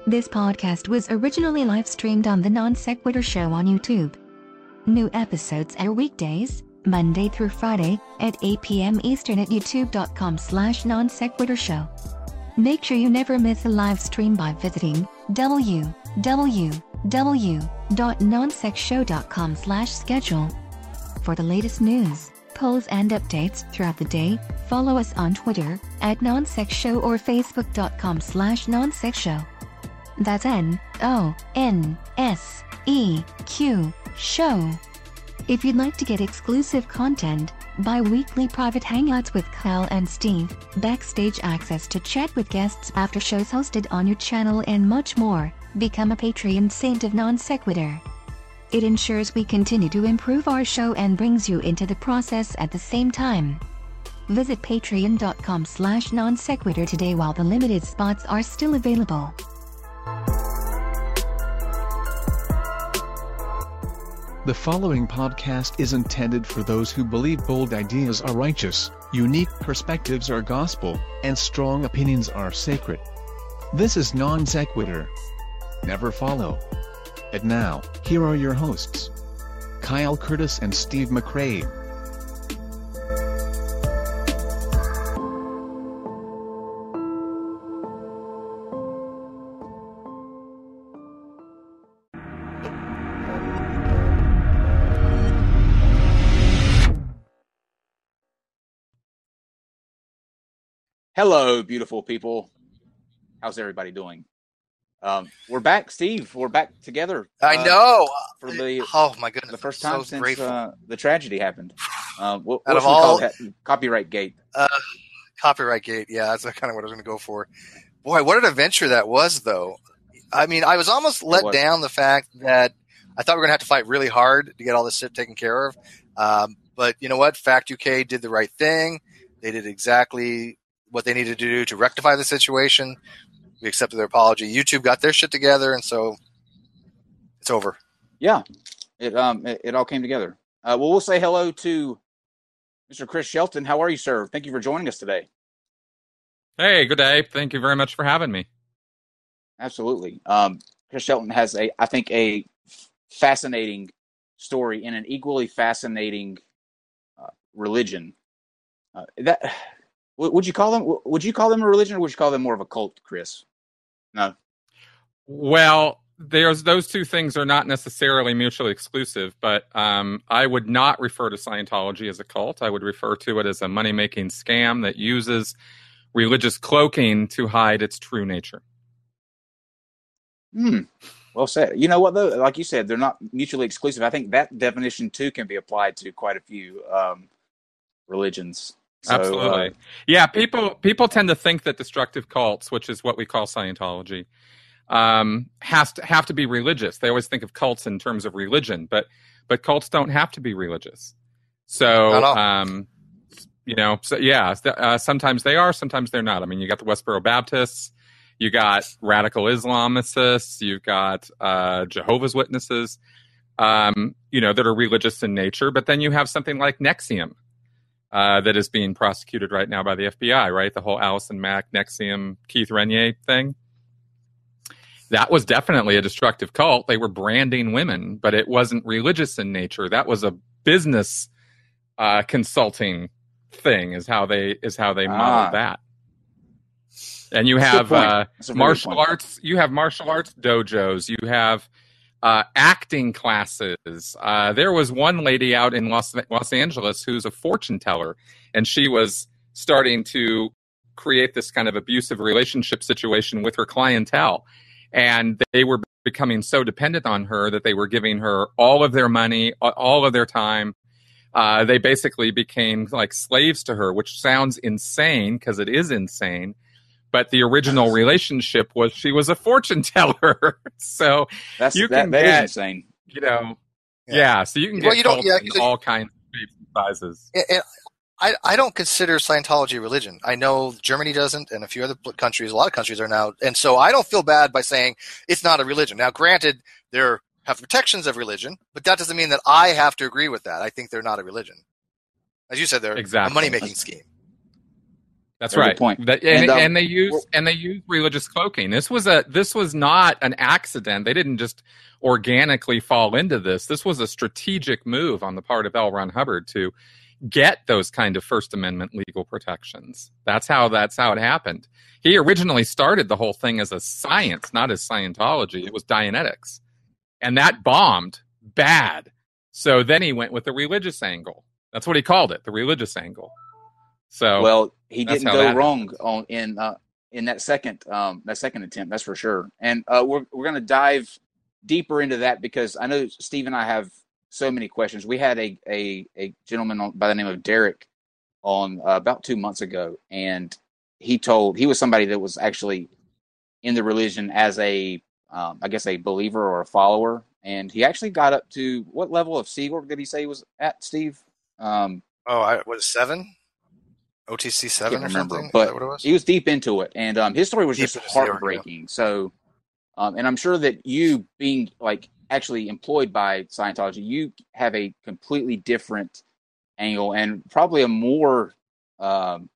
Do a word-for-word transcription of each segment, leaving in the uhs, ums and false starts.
This podcast was originally live-streamed on the Non Sequitur Show on YouTube. New episodes air weekdays, Monday through Friday, at eight p.m. Eastern at youtube.com slash non sequitur show. Make sure you never miss a live stream by visiting w w w dot non sec show dot com slash schedule. For the latest news, polls and updates throughout the day, follow us on Twitter, at nonsec show or facebook.com slash nonsec show. That's N O N S E Q show. If you'd like to get exclusive content, bi-weekly private hangouts with Kyle and Steve, backstage access to chat with guests after shows hosted on your channel and much more, become a Patreon saint of Non Sequitur. It ensures we continue to improve our show and brings you into the process at the same time. Visit patreon.com slash non sequitur today while the limited spots are still available. The following podcast is intended for those who believe bold ideas are righteous, unique perspectives are gospel, and strong opinions are sacred. This is Non Sequitur. Never follow. And now, here are your hosts, Kyle Curtis and Steve McCrae. Hello, beautiful people. How's everybody doing? Um, we're back, Steve. We're back together. Uh, I know. For the oh my goodness, the first I'm time so since uh, the tragedy happened. Uh, what Out what of should we all, call it? Copyright Gate. Uh, Copyright Gate. Yeah, that's kind of what I was going to go for. Boy, what an adventure that was, though. I mean, I was almost let down the fact that I thought we were going to have to fight really hard to get all this shit taken care of. Um, but you know what? Fact U K did the right thing. They did exactly what they needed to do to rectify the situation. We accepted their apology. YouTube got their shit together, and so it's over. Yeah, it um it, it all came together. Uh, well, we'll say hello to Mister Chris Shelton. How are you, sir? Thank you for joining us today. Hey, good day. Thank you very much for having me. Absolutely. Um, Chris Shelton has a, I think, a fascinating story in an equally fascinating uh, religion. Uh, that. Would you call them? Would you call them a religion, or would you call them more of a cult, Chris? No. Well, there's those two things are not necessarily mutually exclusive, but um, I would not refer to Scientology as a cult. I would refer to it as a money-making scam that uses religious cloaking to hide its true nature. Hmm. Well said. You know what, though? Like you said, they're not mutually exclusive. I think that definition too can be applied to quite a few um, religions. So, Absolutely. Uh, yeah, people people tend to think that destructive cults, which is what we call Scientology, um, has to have to be religious. They always think of cults in terms of religion, but but cults don't have to be religious. So, um, you know, so yeah, uh, sometimes they are, sometimes they're not. I mean, you got the Westboro Baptists, you got radical Islamists, you've got uh, Jehovah's Witnesses, um, you know, that are religious in nature. But then you have something like N X I V M. Uh, that is being prosecuted right now by the F B I, right? The whole Allison Mack, N X I V M, Keith Renier thing. That was definitely a destructive cult. They were branding women, but it wasn't religious in nature. That was a business uh, consulting thing, is how they is how they modeled ah. that. And you have uh, martial arts. You have martial arts dojos. You have Uh, acting classes. Uh, there was one lady out in Los, Los Angeles who's a fortune teller, and she was starting to create this kind of abusive relationship situation with her clientele. And they were becoming so dependent on her that they were giving her all of their money, all of their time. Uh, they basically became like slaves to her, which sounds insane because it is insane. But the original relationship was she was a fortune teller. So That's, you that, can that get, is insane. You know, yeah. yeah so you can get well, you don't, yeah, in all kinds of shapes and sizes. And I, I don't consider Scientology a religion. I know Germany doesn't, and a few other countries, a lot of countries are now. And so I don't feel bad by saying it's not a religion. Now, granted, there have protections of religion, but that doesn't mean that I have to agree with that. I think they're not a religion. As you said, they're exactly. a money-making scheme. That's Very right. good point. That, and, And, um, and they use well- and they use religious cloaking. This was a this was not an accident. They didn't just organically fall into this. This was a strategic move on the part of L. Ron Hubbard to get those kind of First Amendment legal protections. That's how that's how it happened. He originally started the whole thing as a science, not as Scientology. It was Dianetics, and that bombed bad. So then he went with the religious angle. That's what he called it, the religious angle. So Well, he that's didn't how go that wrong on in uh, in that second um, that second attempt. That's for sure. And uh, we're we're going to dive deeper into that because I know Steve and I have so many questions. We had a a, a gentleman on, by the name of Derek on uh, about two months ago, and he told he was somebody that was actually in the religion as a um, I guess a believer or a follower, and he actually got up to what level of Sea Org did he say he was at, Steve? Um, Oh, I was seven? O T C I seven can't or remember, something? Is but that what it was? he was deep into it, and um, his story was Deep just into Sea Org, yeah. heartbreaking. So, um, and I'm sure that you, being like actually employed by Scientology, you have a completely different angle and probably a more, um,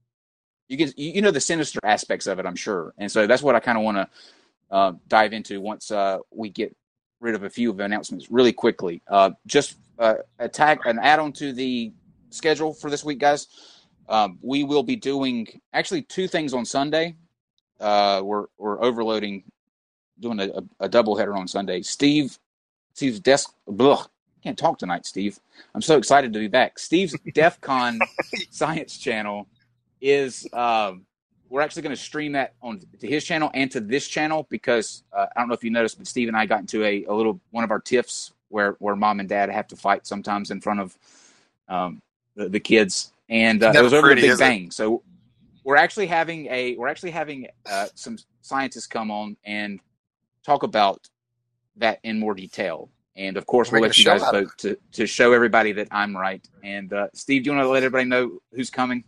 you can you, you know the sinister aspects of it, I'm sure, and so that's what I kind of want to uh, dive into once uh, we get rid of a few of the announcements really quickly. Uh, just uh, a tag, an add-on to the schedule for this week, guys. Um, we will be doing actually two things on Sunday. Uh, we're we're overloading, doing a, a, a double header on Sunday. Steve, Steve's desk. Ugh, can't talk tonight, Steve. I'm so excited to be back. Steve's DEF CON Science channel is. Um, we're actually going to stream that on to his channel and to this channel because uh, I don't know if you noticed, but Steve and I got into a, a little one of our tiffs where where mom and dad have to fight sometimes in front of um, the, the kids. And uh, it was over the Big Bang. So we're actually having a we're actually having uh, some scientists come on and talk about that in more detail. And of course, we'll let you guys vote to to show everybody that I'm right. And uh, Steve, do you want to let everybody know who's coming?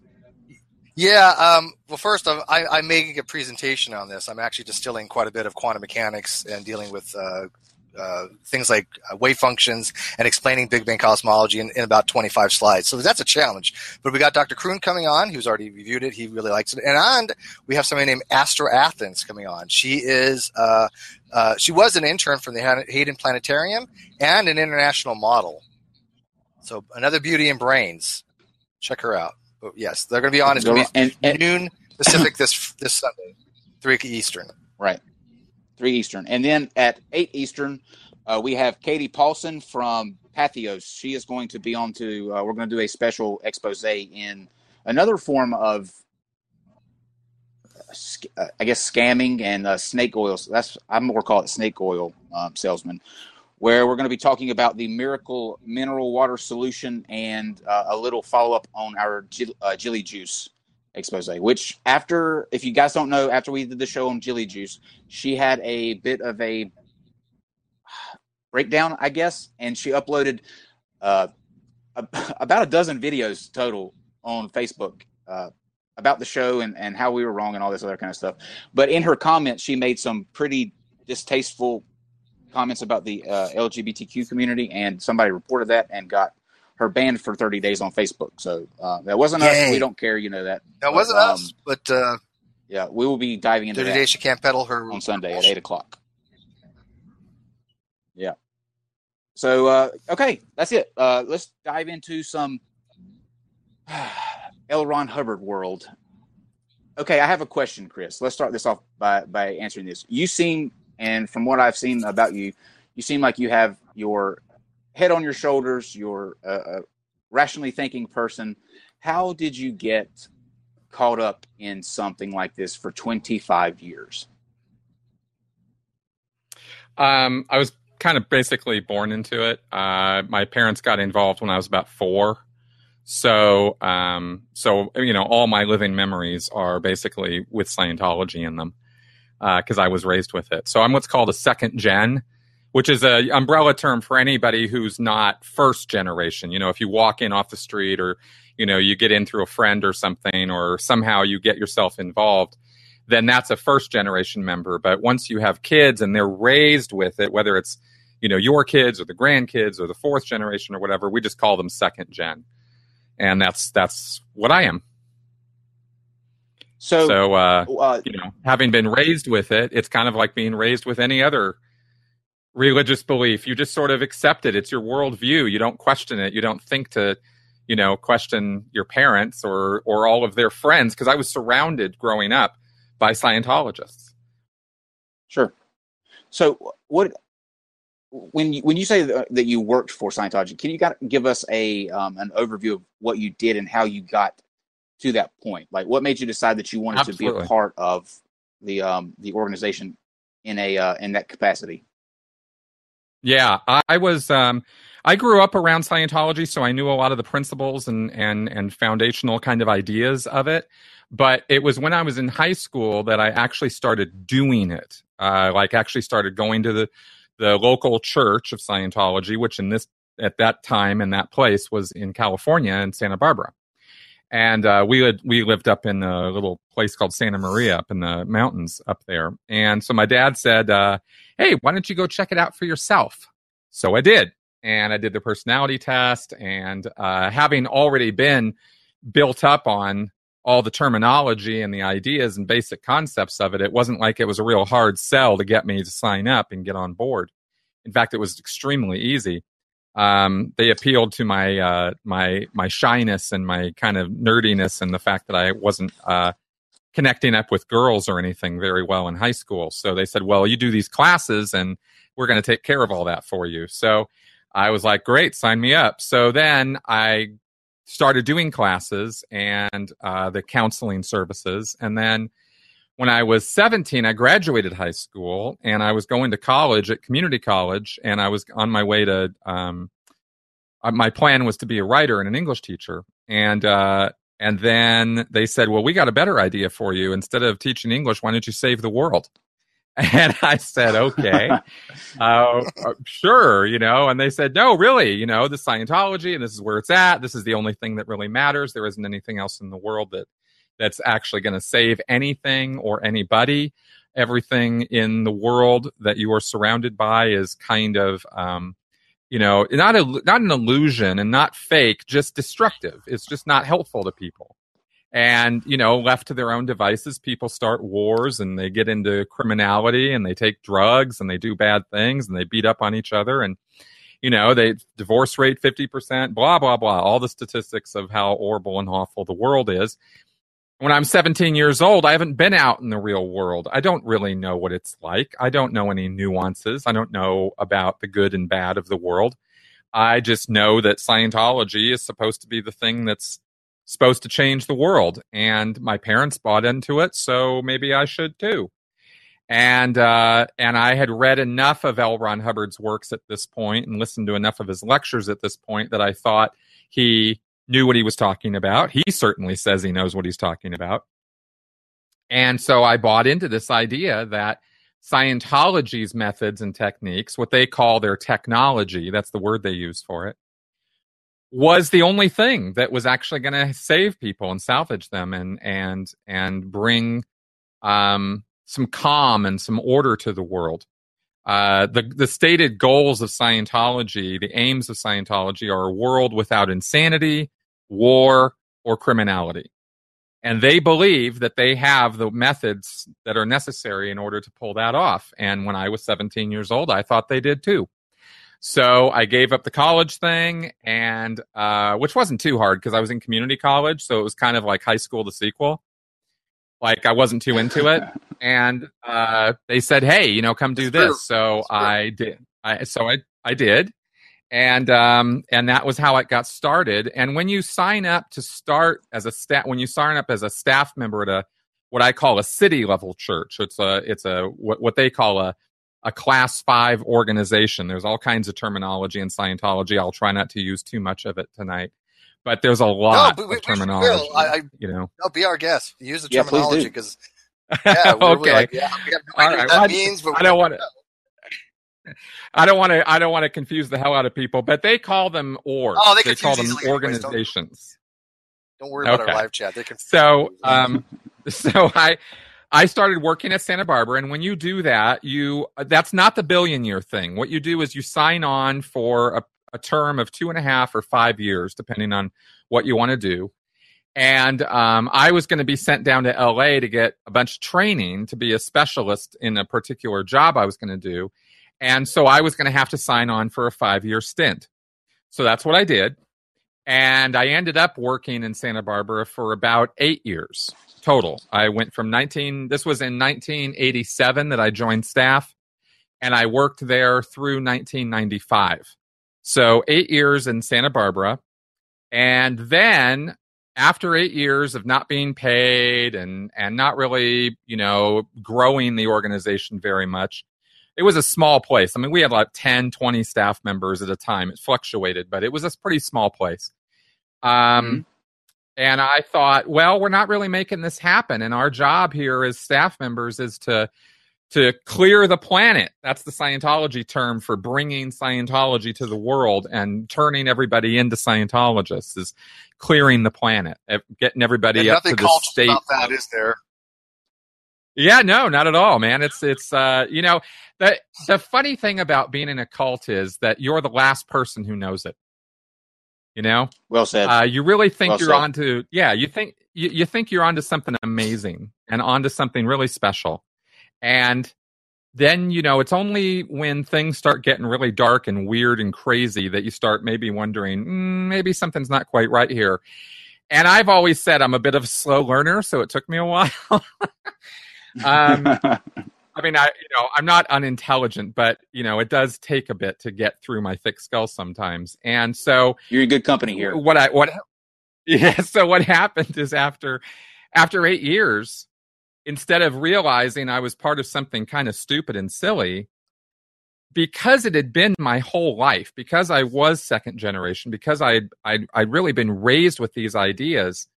Yeah. Um, well, first, I'm, I, I'm making a presentation on this. I'm actually distilling quite a bit of quantum mechanics and dealing with uh, uh, things like uh, wave functions and explaining Big Bang cosmology in, in about twenty-five slides. So that's a challenge. But we got Doctor Kroon coming on, who's already reviewed it. He really likes it. And, and we have somebody named Astra Athens coming on. She is uh, uh, she was an intern from the Hayden Planetarium and an international model. So another beauty in brains. Check her out. But yes, they're going to be on. It's going to be and, and, noon Pacific this this Sunday, three Eastern. Right. three Eastern. And then at eight Eastern, uh, we have Katie Paulson from Patheos. She is going to be on to, uh, we're going to do a special expose in another form of, uh, I guess, scamming and uh, snake oil. That's, I'm more call it snake oil um, salesman, where we're going to be talking about the miracle mineral water solution and uh, a little follow-up on our uh, Jilly Juice expose, which after, if you guys don't know, after we did the show on Jilly Juice, she had a bit of a breakdown, I guess, and she uploaded uh, a, about a dozen videos total on Facebook uh, about the show and, and how we were wrong and all this other kind of stuff. But in her comments, she made some pretty distasteful comments about the uh, L G B T Q community, and somebody reported that and got her banned for thirty days on Facebook. So uh, that wasn't Yay. us. We don't care. You know that. That wasn't um, us, but uh, yeah, we will be diving into thirty that days she can't peddle her on Sunday at eight o'clock. Yeah. So, uh, okay, that's it. Uh, let's dive into some L. Ron Hubbard world. Okay, I have a question, Chris. Let's start this off by, by answering this. You seem, and from what I've seen about you, you seem like you have your head on your shoulders. You're a, a rationally thinking person. How did you get caught up in something like this for twenty-five years? Um, I was kind of basically born into it. Uh, my parents got involved when I was about four. So, um, so, you know, all my living memories are basically with Scientology in them, uh, cause I was raised with it. So I'm what's called a second gen, which is a umbrella term for anybody who's not first generation. You know, if you walk in off the street or, you know, you get in through a friend or something, or somehow you get yourself involved, then that's a first generation member. But once you have kids and they're raised with it, whether it's, you know, your kids or the grandkids or the fourth generation or whatever, we just call them second gen. And that's, that's what I am. So, so uh, uh, you know, having been raised with it, it's kind of like being raised with any other religious belief. You just sort of accept it. It's your worldview. You don't question it. You don't think to, you know, question your parents or or all of their friends, because I was surrounded growing up by Scientologists. Sure. So what when you, when you say that you worked for Scientology, can you got, give us a um, an overview of what you did and how you got to that point? Like, what made you decide that you wanted Absolutely. to be a part of the um, the organization in a uh, in that capacity? Yeah, I was. Um, I grew up around Scientology, so I knew a lot of the principles and and and foundational kind of ideas of it. But it was when I was in high school that I actually started doing it. Uh, like, actually started going to the the local church of Scientology, which in this at that time in that place was in California in Santa Barbara. And uh, we lived, we lived up in a little place called Santa Maria up in the mountains up there. And so my dad said, uh, hey, why don't you go check it out for yourself? So I did. And I did the personality test. And uh, having already been built up on all the terminology and the ideas and basic concepts of it, it wasn't like it was a real hard sell to get me to sign up and get on board. In fact, it was extremely easy. Um, they appealed to my uh, my my shyness and my kind of nerdiness and the fact that I wasn't uh, connecting up with girls or anything very well in high school. So they said, well, you do these classes and we're going to take care of all that for you. So I was like, great, sign me up. So then I started doing classes and uh, the counseling services. And then when I was seventeen, I graduated high school and I was going to college at community college, and I was on my way to, um, my plan was to be a writer and an English teacher. And, uh, and then they said, well, we got a better idea for you. Instead of teaching English, why don't you save the world? And I said, okay, uh, sure, you know, and they said, no, really, you know, the Scientology, and this is where it's at. This is the only thing that really matters. There isn't anything else in the world that that's actually going to save anything or anybody. Everything in the world that you are surrounded by is kind of, um, you know, not a, not an illusion and not fake, just destructive. It's just not helpful to people. And, you know, left to their own devices, people start wars and they get into criminality and they take drugs and they do bad things and they beat up on each other. And, you know, they divorce rate fifty percent, blah, blah, blah, all the statistics of how horrible and awful the world is. When I'm seventeen years old, I haven't been out in the real world. I don't really know what it's like. I don't know any nuances. I don't know about the good and bad of the world. I just know that Scientology is supposed to be the thing that's supposed to change the world. And my parents bought into it, so maybe I should too. And uh, and I had read enough of L. Ron Hubbard's works at this point and listened to enough of his lectures at this point that I thought he knew what he was talking about. He certainly says he knows what he's talking about. And so I bought into this idea that Scientology's methods and techniques, what they call their technology, that's the word they use for it, was the only thing that was actually going to save people and salvage them and and and bring um, some calm and some order to the world. Uh, the the stated goals of Scientology, the aims of Scientology, are a world without insanity, war, or criminality. And they believe that they have the methods that are necessary in order to pull that off. And when I was seventeen years old, I thought they did too. So I gave up the college thing, and uh, which wasn't too hard because I was in community college, so it was kind of like high school the sequel. Like, I wasn't too into it, and uh, they said, "Hey, you know, come do this." So I did. I so I I did, and um and that was how it got started. And when you sign up to start as a staff, when you sign up as a staff member at a what I call a city level church, it's a it's a what what they call a a class five organization. There's all kinds of terminology in Scientology. I'll try not to use too much of it tonight, but there's a lot no, we, of terminology. I, I, you know, no, be our guest. Use the yeah, terminology because, yeah, we're okay. Like, yeah, we have no idea right. what that well, means. But I don't want to. I don't want to. I don't want to confuse the hell out of people, but they call them orgs. Oh, they, they call them easily, organizations. Don't, don't worry about okay. our live chat. They can. So, um, so I. I started working at Santa Barbara, and when you do that, you that's not the billion year thing. What you do is you sign on for a, a term of two and a half or five years, depending on what you want to do. And um, I was going to be sent down to L A to get a bunch of training to be a specialist in a particular job I was going to do. And so I was going to have to sign on for a five-year stint. So that's what I did. And I ended up working in Santa Barbara for about eight years total. I went from nineteen, this was in nineteen eighty-seven that I joined staff, and I worked there through nineteen ninety-five. So eight years in Santa Barbara. And then after eight years of not being paid and, and not really, you know, growing the organization very much, it was a small place. I mean, we had like ten, twenty staff members at a time. It fluctuated, but it was a pretty small place. Um, mm-hmm. And I thought, well, we're not really making this happen. And our job here as staff members is to to clear the planet. That's the Scientology term for bringing Scientology to the world and turning everybody into Scientologists, is clearing the planet, getting everybody and up to the state. About that, is there? Yeah, no, not at all, man. It's, it's, uh, you know, the, the funny thing about being in a cult is that you're the last person who knows it. You know? Well said. Uh, you really think well you're said. onto, yeah, you think, you, you think you're onto something amazing and onto something really special. And then, you know, it's only when things start getting really dark and weird and crazy that you start maybe wondering, mm, maybe something's not quite right here. And I've always said I'm a bit of a slow learner, so it took me a while. um, I mean, I, you know, I'm not unintelligent, but, you know, it does take a bit to get through my thick skull sometimes. And so you're in good company here. What I, what, yeah. So what happened is after, after eight years, instead of realizing I was part of something kind of stupid and silly, because it had been my whole life, because I was second generation, because I'd, I'd, I'd really been raised with these ideas,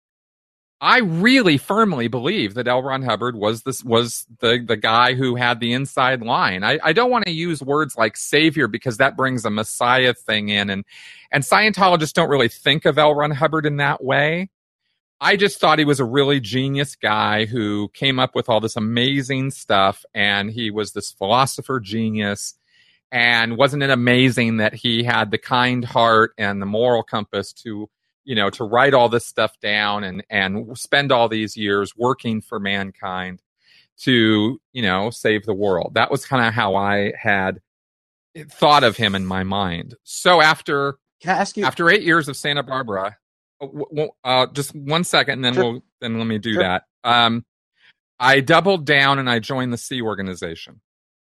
I really firmly believe that L. Ron Hubbard was this was the, the guy who had the inside line. I, I don't want to use words like savior because that brings a messiah thing in, and and Scientologists don't really think of L. Ron Hubbard in that way. I just thought he was a really genius guy who came up with all this amazing stuff, and he was this philosopher genius. And wasn't it amazing that he had the kind heart and the moral compass to, you know, to write all this stuff down and, and spend all these years working for mankind to, you know, save the world. That was kind of how I had thought of him in my mind. So after, Can I ask you? after eight years of Santa Barbara, uh, just one second, and then sure. we'll, then let me do sure. that. Um, I doubled down and I joined the Sea Organization.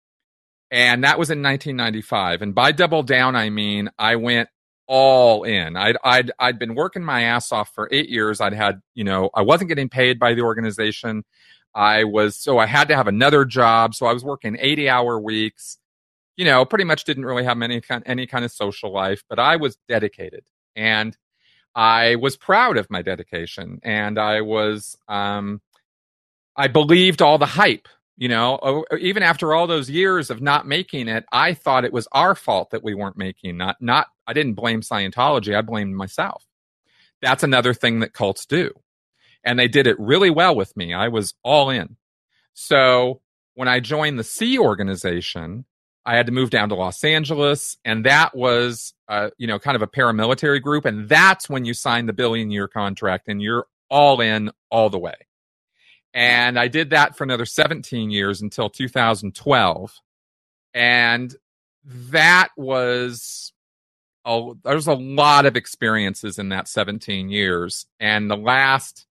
And that was in nineteen ninety-five. And by double down, I mean, I went all in. I'd, I'd, I'd been working my ass off for eight years. I'd had, you know, I wasn't getting paid by the organization. I was, so I had to have another job. So I was working eighty hour weeks, you know, pretty much didn't really have any kind, any kind of social life, but I was dedicated, and I was proud of my dedication. And I was, um, I believed all the hype. You know, even after all those years of not making it, I thought it was our fault that we weren't making. Not, not. I didn't blame Scientology. I blamed myself. That's another thing that cults do, and they did it really well with me. I was all in. So when I joined the Sea Organization, I had to move down to Los Angeles, and that was, uh, you know, kind of a paramilitary group, and that's when you sign the billion-year contract, and you're all in all the way. And I did that for another seventeen years until two thousand twelve. And that was, a, there was a lot of experiences in that seventeen years. And the last,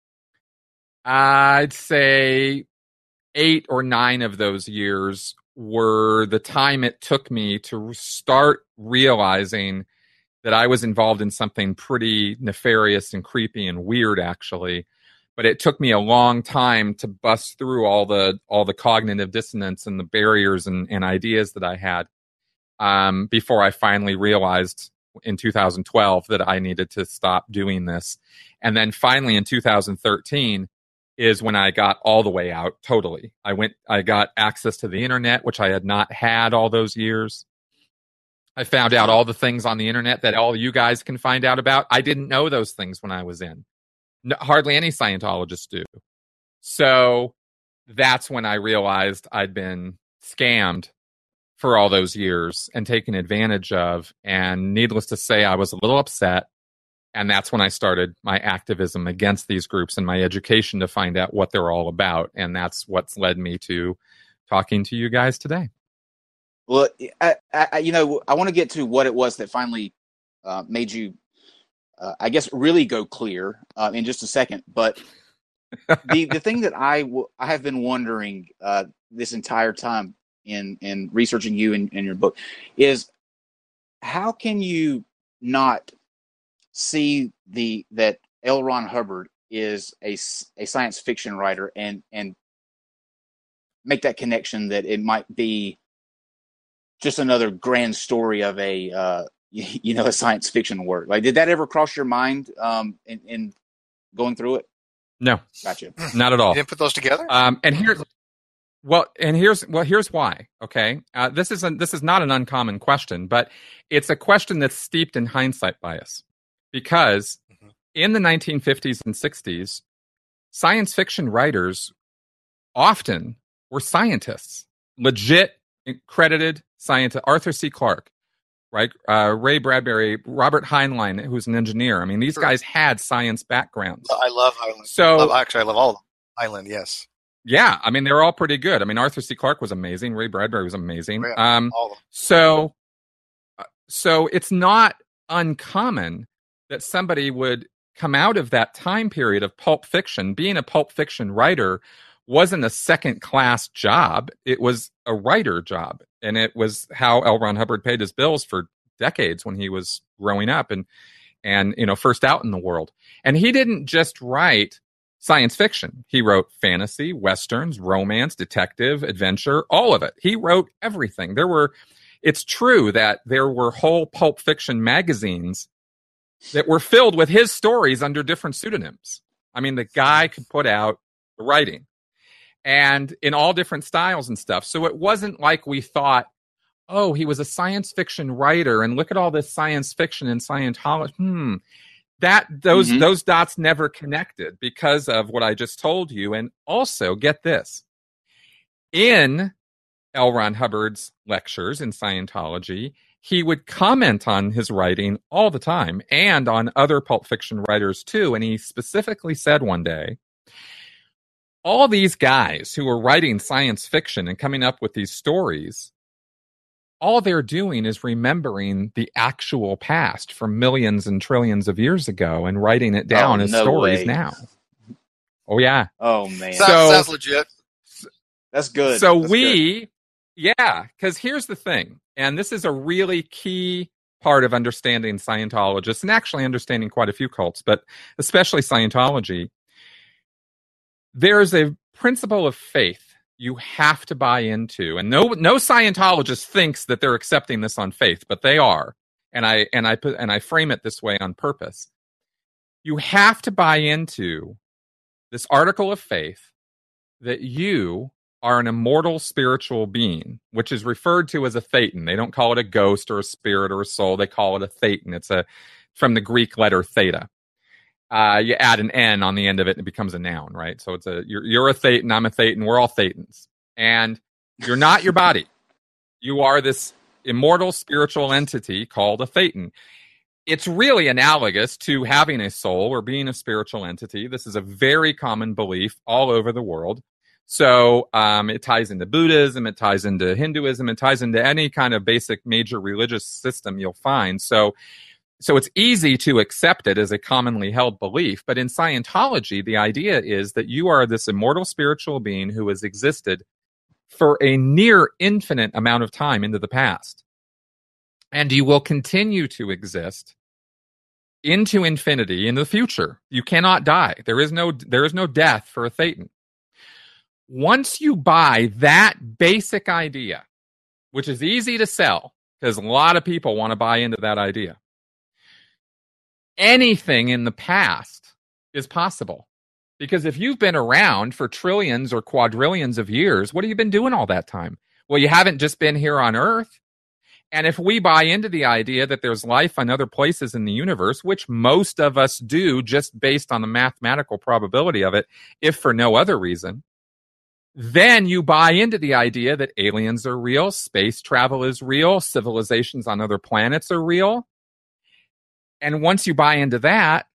I'd say eight or nine of those years were the time it took me to start realizing that I was involved in something pretty nefarious and creepy and weird, actually. But it took me a long time to bust through all the all the cognitive dissonance and the barriers and, and ideas that I had um, before I finally realized in two thousand twelve that I needed to stop doing this. And then finally in two thousand thirteen is when I got all the way out totally. I went, I got access to the internet, which I had not had all those years. I found out all the things on the internet that all you guys can find out about. I didn't know those things when I was in. No, hardly any Scientologists do. So that's when I realized I'd been scammed for all those years and taken advantage of. And needless to say, I was a little upset. And that's when I started my activism against these groups and my education to find out what they're all about. And that's what's led me to talking to you guys today. Well, I, I, you know, I want to get to what it was that finally uh, made you, uh, I guess, really go clear uh, in just a second. But the the thing that I, w- I have been wondering uh, this entire time in, in researching you and in, in your book is how can you not see the that L. Ron Hubbard is a, a science fiction writer and and make that connection that it might be just another grand story of a uh, you, you know a science fiction work. Like, did that ever cross your mind um, in, in going through it? No, Gotcha. Not at all. You didn't put those together? Um, and here's well, and here's well, here's why. Okay, uh, this isn't this is not an uncommon question, but it's a question that's steeped in hindsight bias. Because in the nineteen fifties and sixties, science fiction writers often were scientists, legit, credited scientists. Arthur C. Clarke, right? Uh, Ray Bradbury, Robert Heinlein, who's an engineer. I mean, these guys had science backgrounds. I love Heinlein. So, love, actually, I love all of them. Heinlein, yes. Yeah, I mean, they're all pretty good. I mean, Arthur C. Clarke was amazing. Ray Bradbury was amazing. Yeah, um, all of them. So, so it's not uncommon that somebody would come out of that time period of pulp fiction. Being a pulp fiction writer wasn't a second-class job. It was a writer job. And it was how L. Ron Hubbard paid his bills for decades when he was growing up and, and you know, first out in the world. And he didn't just write science fiction. He wrote fantasy, westerns, romance, detective, adventure, all of it. He wrote everything. There were, it's true that there were whole pulp fiction magazines that were filled with his stories under different pseudonyms. I mean, the guy could put out the writing and in all different styles and stuff. So it wasn't like we thought, oh, he was a science fiction writer and look at all this science fiction in Scientology. Hmm. That those mm-hmm. those dots never connected because of what I just told you. And also, get this. In L. Ron Hubbard's lectures in Scientology, he would comment on his writing all the time and on other pulp fiction writers too. And he specifically said one day, all these guys who are writing science fiction and coming up with these stories, all they're doing is remembering the actual past from millions and trillions of years ago and writing it down oh, as no stories way. now. Oh, yeah. Oh, man. Sounds, So- sounds legit. That's good. So That's we, good. yeah, because here's the thing, and this is a really key part of understanding Scientologists and actually understanding quite a few cults, but especially Scientology. There's a principle of faith you have to buy into, and no no Scientologist thinks that they're accepting this on faith, but they are, and I and I put and I frame it this way on purpose. You have to buy into this article of faith that you are an immortal spiritual being, which is referred to as a thetan. They don't call it a ghost or a spirit or a soul. They call it a thetan. It's a from the Greek letter theta. Uh, you add an N on the end of it and it becomes a noun, right? So it's a you're, you're a thetan, I'm a thetan, we're all thetans. And you're not your body. You are this immortal spiritual entity called a thetan. It's really analogous to having a soul or being a spiritual entity. This is a very common belief all over the world. So um, it ties into Buddhism, it ties into Hinduism, it ties into any kind of basic major religious system you'll find. So, so it's easy to accept it as a commonly held belief. But in Scientology, the idea is that you are this immortal spiritual being who has existed for a near infinite amount of time into the past. And you will continue to exist into infinity in the future. You cannot die. There is no, there is no death for a thetan. Once you buy that basic idea, which is easy to sell, because a lot of people want to buy into that idea, anything in the past is possible. Because if you've been around for trillions or quadrillions of years, what have you been doing all that time? Well, you haven't just been here on Earth. And if we buy into the idea that there's life on other places in the universe, which most of us do just based on the mathematical probability of it, if for no other reason, then you buy into the idea that aliens are real, space travel is real, civilizations on other planets are real. And once you buy into that,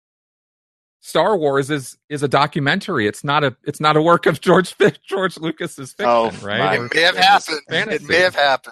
Star Wars is is a documentary. It's not a it's not a work of George George Lucas's fiction, oh, right? It may have happened. Fantasy. It may have happened.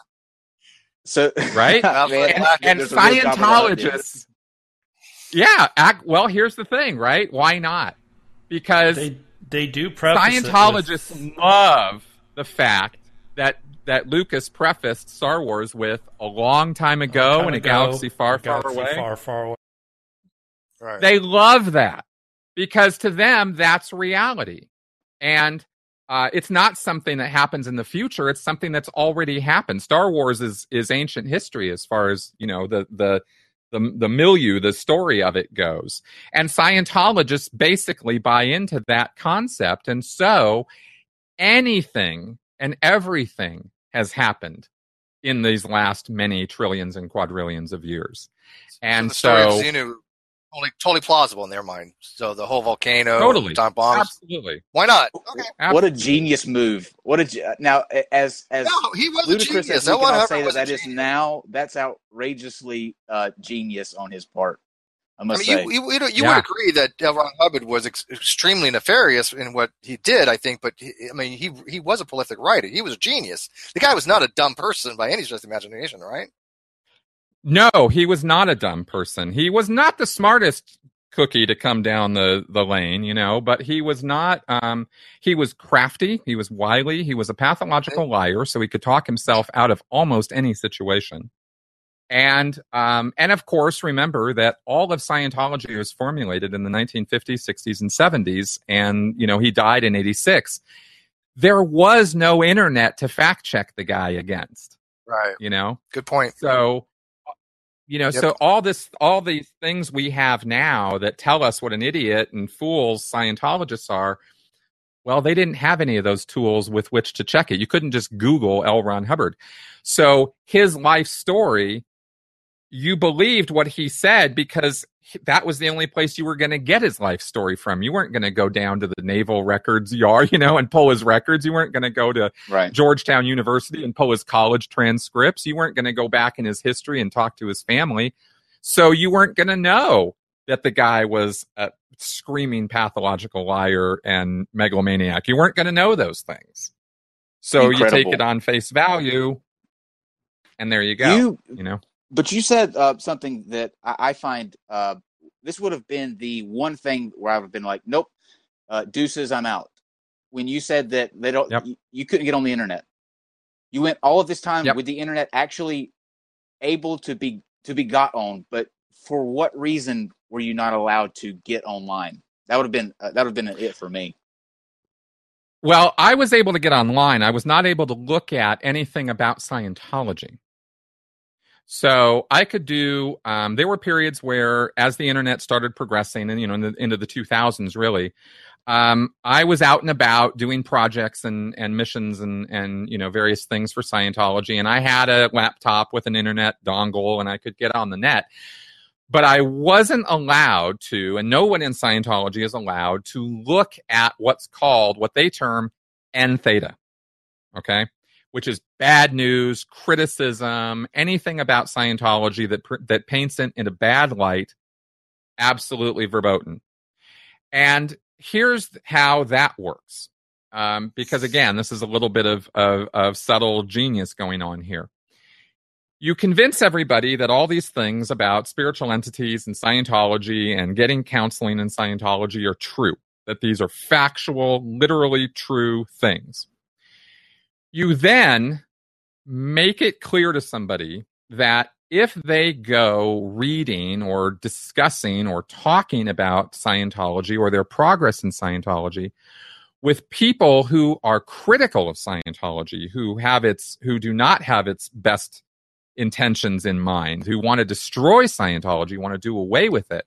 So right, and, and Scientologists. Yeah, act, well, here's the thing, right? Why not? Because they they do preface Scientologists with... love the fact that that Lucas prefaced Star Wars with a long time ago time in a ago, galaxy far, a galaxy far away. Far, far away. Right. They love that because to them that's reality, and uh, it's not something that happens in the future. It's something that's already happened. Star Wars is is ancient history as far as you know the the. The, the milieu, the story of it goes. And Scientologists basically buy into that concept. And so anything and everything has happened in these last many trillions and quadrillions of years. And so the story so, of Xenu, totally, totally plausible in their mind. So the whole volcano, totally, time bombs. Absolutely. Why not? Okay. Absolutely. What a genius move. What a now as as no, he was ludicrous a genius. as we No can all one say that that is genius. now. That's outrageously uh, genius on his part. I I must mean, say. you, you, you, you Yeah. would agree that L. Ron Hubbard was ex- extremely nefarious in what he did, I think, but he, I mean, he he was a prolific writer. He was a genius. The guy was not a dumb person by any stretch of the imagination, right? No, he was not a dumb person. He was not the smartest cookie to come down the, the lane, you know, but he was not, um, he was crafty. He was wily. He was a pathological liar. So he could talk himself out of almost any situation. And, um, and of course, remember that all of Scientology was formulated in the nineteen fifties, sixties, and seventies. And, you know, he died in eighty-six. There was no internet to fact check the guy against, Right. you know? Good point. So, you know, Yep. so all this, all these things we have now that tell us what an idiot and fools Scientologists are, well, they didn't have any of those tools with which to check it. You couldn't just Google L. Ron Hubbard. So his life story, you believed what he said because that was the only place you were going to get his life story from. You weren't going to go down to the Naval Records yard, you know, and pull his records. You weren't going to go to Right. Georgetown University and pull his college transcripts. You weren't going to go back in his history and talk to his family. So you weren't going to know that the guy was a screaming pathological liar and megalomaniac. You weren't going to know those things. So Incredible. you take it on face value, and there you go. You, You know. But you said uh, something that I, I find uh, this would have been the one thing where I would have been like, nope, uh, deuces, I'm out. When you said that they don't, Yep. you, you couldn't get on the internet. You went all of this time Yep. with the internet actually able to be to be got on, but for what reason were you not allowed to get online? That would have been uh, that would have been it for me. Well, I was able to get online. I was not able to look at anything about Scientology. So I could do, um, there were periods where as the internet started progressing and, you know, in the, into the two thousands really, um, I was out and about doing projects and, and missions and, and, you know, various things for Scientology. And I had a laptop with an internet dongle and I could get on the net. But I wasn't allowed to, and no one in Scientology is allowed to look at what's called, what they term N theta, okay? Which is bad news, criticism, anything about Scientology that that paints it in a bad light, absolutely verboten. And here's how that works. Um, because again, this is a little bit of, of, of subtle genius going on here. You convince everybody that all these things about spiritual entities and Scientology and getting counseling in Scientology are true, that these are factual, literally true things. You then make it clear to somebody that if they go reading or discussing or talking about Scientology or their progress in Scientology with people who are critical of Scientology, who have its, who do not have its best intentions in mind, who want to destroy Scientology, want to do away with it,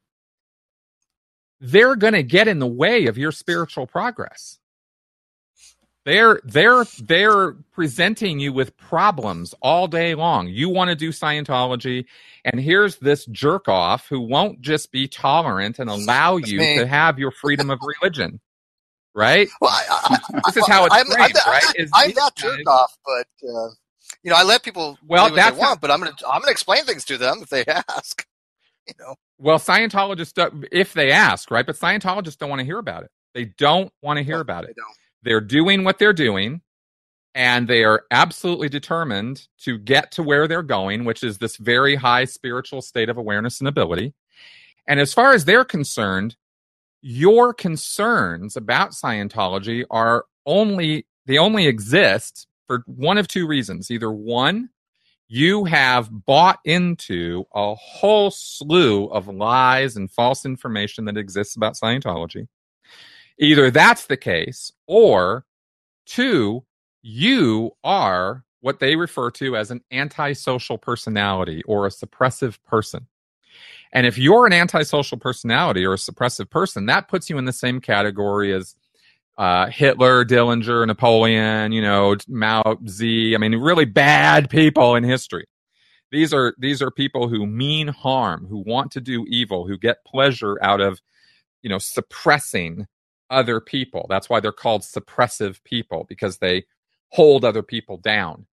they're going to get in the way of your spiritual progress. They're they're they're presenting you with problems all day long. You want to do Scientology, and here's this jerk off who won't just be tolerant and allow you to have your freedom of religion, right? Well, I, I, this is how it's I'm, framed, I'm, right? I'm, Is I'm these not guys- jerk off, but uh, you know, I let people Well, believe what that's they want, how- but I'm gonna I'm gonna explain things to them if they ask. You know. Well, Scientologists, do, if they ask, right? But Scientologists don't want to hear about it. They don't want to hear No, about it. they don't. They're doing what they're doing, and they are absolutely determined to get to where they're going, which is this very high spiritual state of awareness and ability. And as far as they're concerned, your concerns about Scientology are only, they only exist for one of two reasons. Either one, you have bought into a whole slew of lies and false information that exists about Scientology. Either that's the case, or two, you are what they refer to as an antisocial personality or a suppressive person. And if you're an antisocial personality or a suppressive person, that puts you in the same category as uh, Hitler, Dillinger, Napoleon, you know, Mao Zedong. I mean, really bad people in history. These are these are people who mean harm, who want to do evil, who get pleasure out of, you know, suppressing other people. That's why they're called suppressive people, because they hold other people down.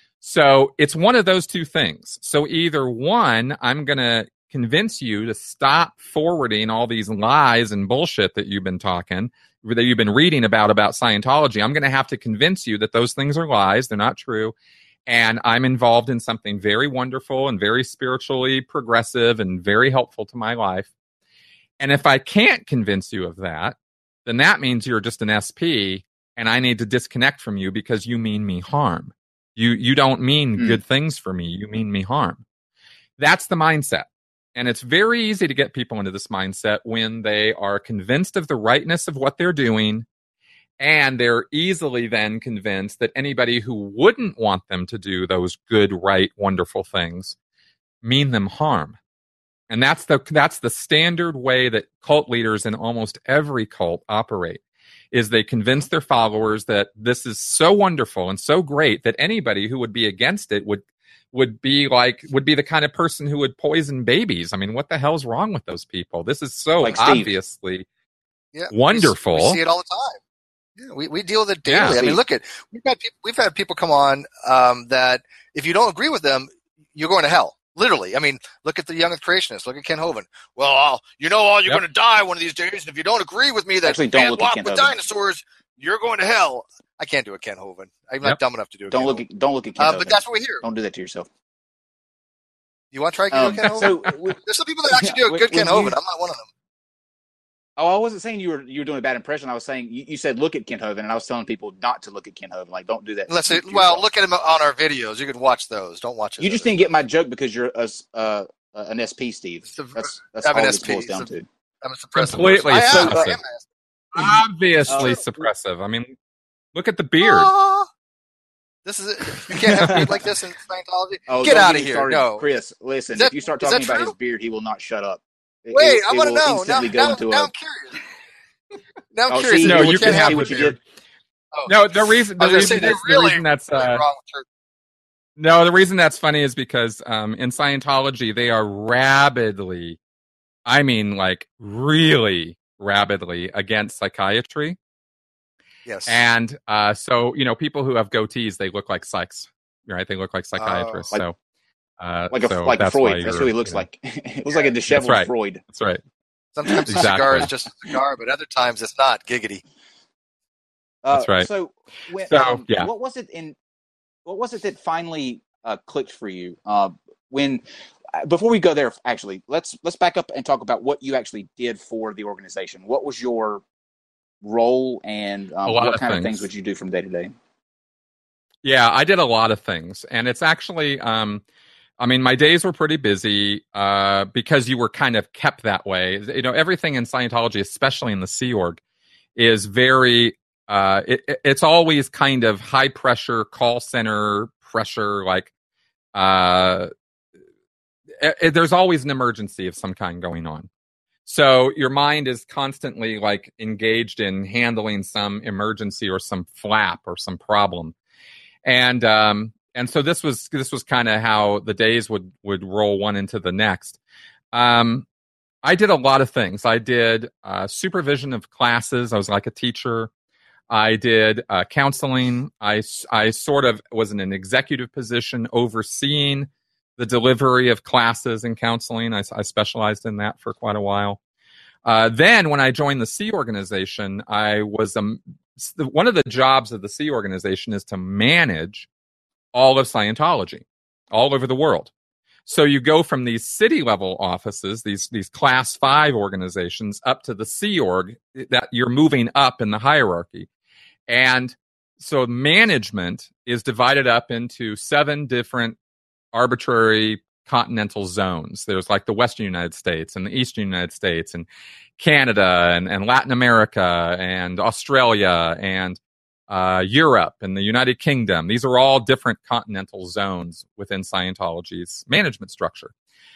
So it's one of those two things. So either one, I'm going to convince you to stop forwarding all these lies and bullshit that you've been talking, that you've been reading about, about Scientology. I'm going to have to convince you that those things are lies. They're not true. And I'm involved in something very wonderful and very spiritually progressive and very helpful to my life. And if I can't convince you of that, then that means you're just an S P and I need to disconnect from you because you mean me harm. You, you don't mean mm. good things for me. You mean me harm. That's the mindset. And it's very easy to get people into this mindset when they are convinced of the rightness of what they're doing, and they're easily then convinced that anybody who wouldn't want them to do those good, right, wonderful things mean them harm. And that's the that's the standard way that cult leaders in almost every cult operate, is they convince their followers that this is so wonderful and so great that anybody who would be against it would would be like, would be the kind of person who would poison babies. I mean, what the hell's wrong with those people? This is so like obviously yeah, wonderful. We, we see it all the time. Yeah, we, we deal with it daily. Yeah, I mean, look at, we've had people, we've had people come on, um, that if you don't agree with them, you're going to hell. Literally. I mean, look at the Young Earth Creationists. Look at Ken Hovind. Well, I'll, you know, all you're yep. going to die one of these days. And if you don't agree with me that Actually, don't look walk at with dinosaurs, you're going to hell. I can't do a Ken Hovind. I'm yep. not dumb enough to do it. Don't look at, don't look at Ken uh, Hovind. But that's what we hear. Don't do that to yourself. You want to try um, Ken Hovind? So, there's some people that actually do a good Ken Hovind. I'm not one of them. Oh, I wasn't saying you were you were doing a bad impression. I was saying you, you said look at Ken Hovind, and I was telling people not to look at Ken Hovind. Like, don't do that. Let's say, well, look at him on our videos. You can watch those. Don't watch it. You just didn't get my joke because you're a, uh, an S P, Steve. That's that's I'm all an this S P. boils down to. I'm a suppressive. Completely person. suppressive. Obviously uh, suppressive. I mean, look at the beard. Uh, this is it. You can't have a beard like this in Scientology. Oh, get out of here. Started. No, Chris, listen. That, if you start talking about his beard, he will not shut up. It, Wait, it, I want to know. Now, now, now a, I'm curious. Now I'm oh, curious. See, no, you, you can have what the you beard. did. Oh. No, the reason the reason, that's, really, the reason that's uh, no, the reason that's funny is because um, in Scientology they are rabidly, I mean, like really rabidly against psychiatry. Yes, and uh, so you know, people who have goatees, they look like psychs, right? They look like psychiatrists. Uh, like, so, uh, like a so like that's Freud. That's what he looks you know, like. It looks like a disheveled right. Freud. That's right. Sometimes exactly. a cigar is just a cigar, but other times it's not. Giggity. Uh, That's right. So, when, so um, yeah. what was it in? What was it that finally uh, clicked for you? Uh, when before we go there, actually, let's let's back up and talk about what you actually did for the organization. What was your role, and um, what of kind things. of things would you do from day to day? Yeah, I did a lot of things, and it's actually. Um, I mean, my days were pretty busy uh, because you were kind of kept that way. You know, everything in Scientology, especially in the Sea Org, is very. Uh, it, it's always kind of high pressure call center pressure. Like, uh, it, it, there's always an emergency of some kind going on. So your mind is constantly like engaged in handling some emergency or some flap or some problem, and. Um, And so this was this was kind of how the days would, would roll one into the next. Um, I did a lot of things. I did uh, supervision of classes. I was like a teacher. I did uh, counseling. I, I sort of was in an executive position overseeing the delivery of classes in counseling. I, I specialized in that for quite a while. Uh, then when I joined the Sea Organization, I was um, one of the jobs of the Sea Organization is to manage all of Scientology all over the world. So you go from these city level offices, these these class five organizations, up to the Sea Org, that you're moving up in the hierarchy. And so management is divided up into seven different arbitrary continental zones. There's like the Western United States and the Eastern United States and Canada and, and Latin America and Australia and uh, Europe and the United Kingdom. These are all different continental zones within Scientology's management structure.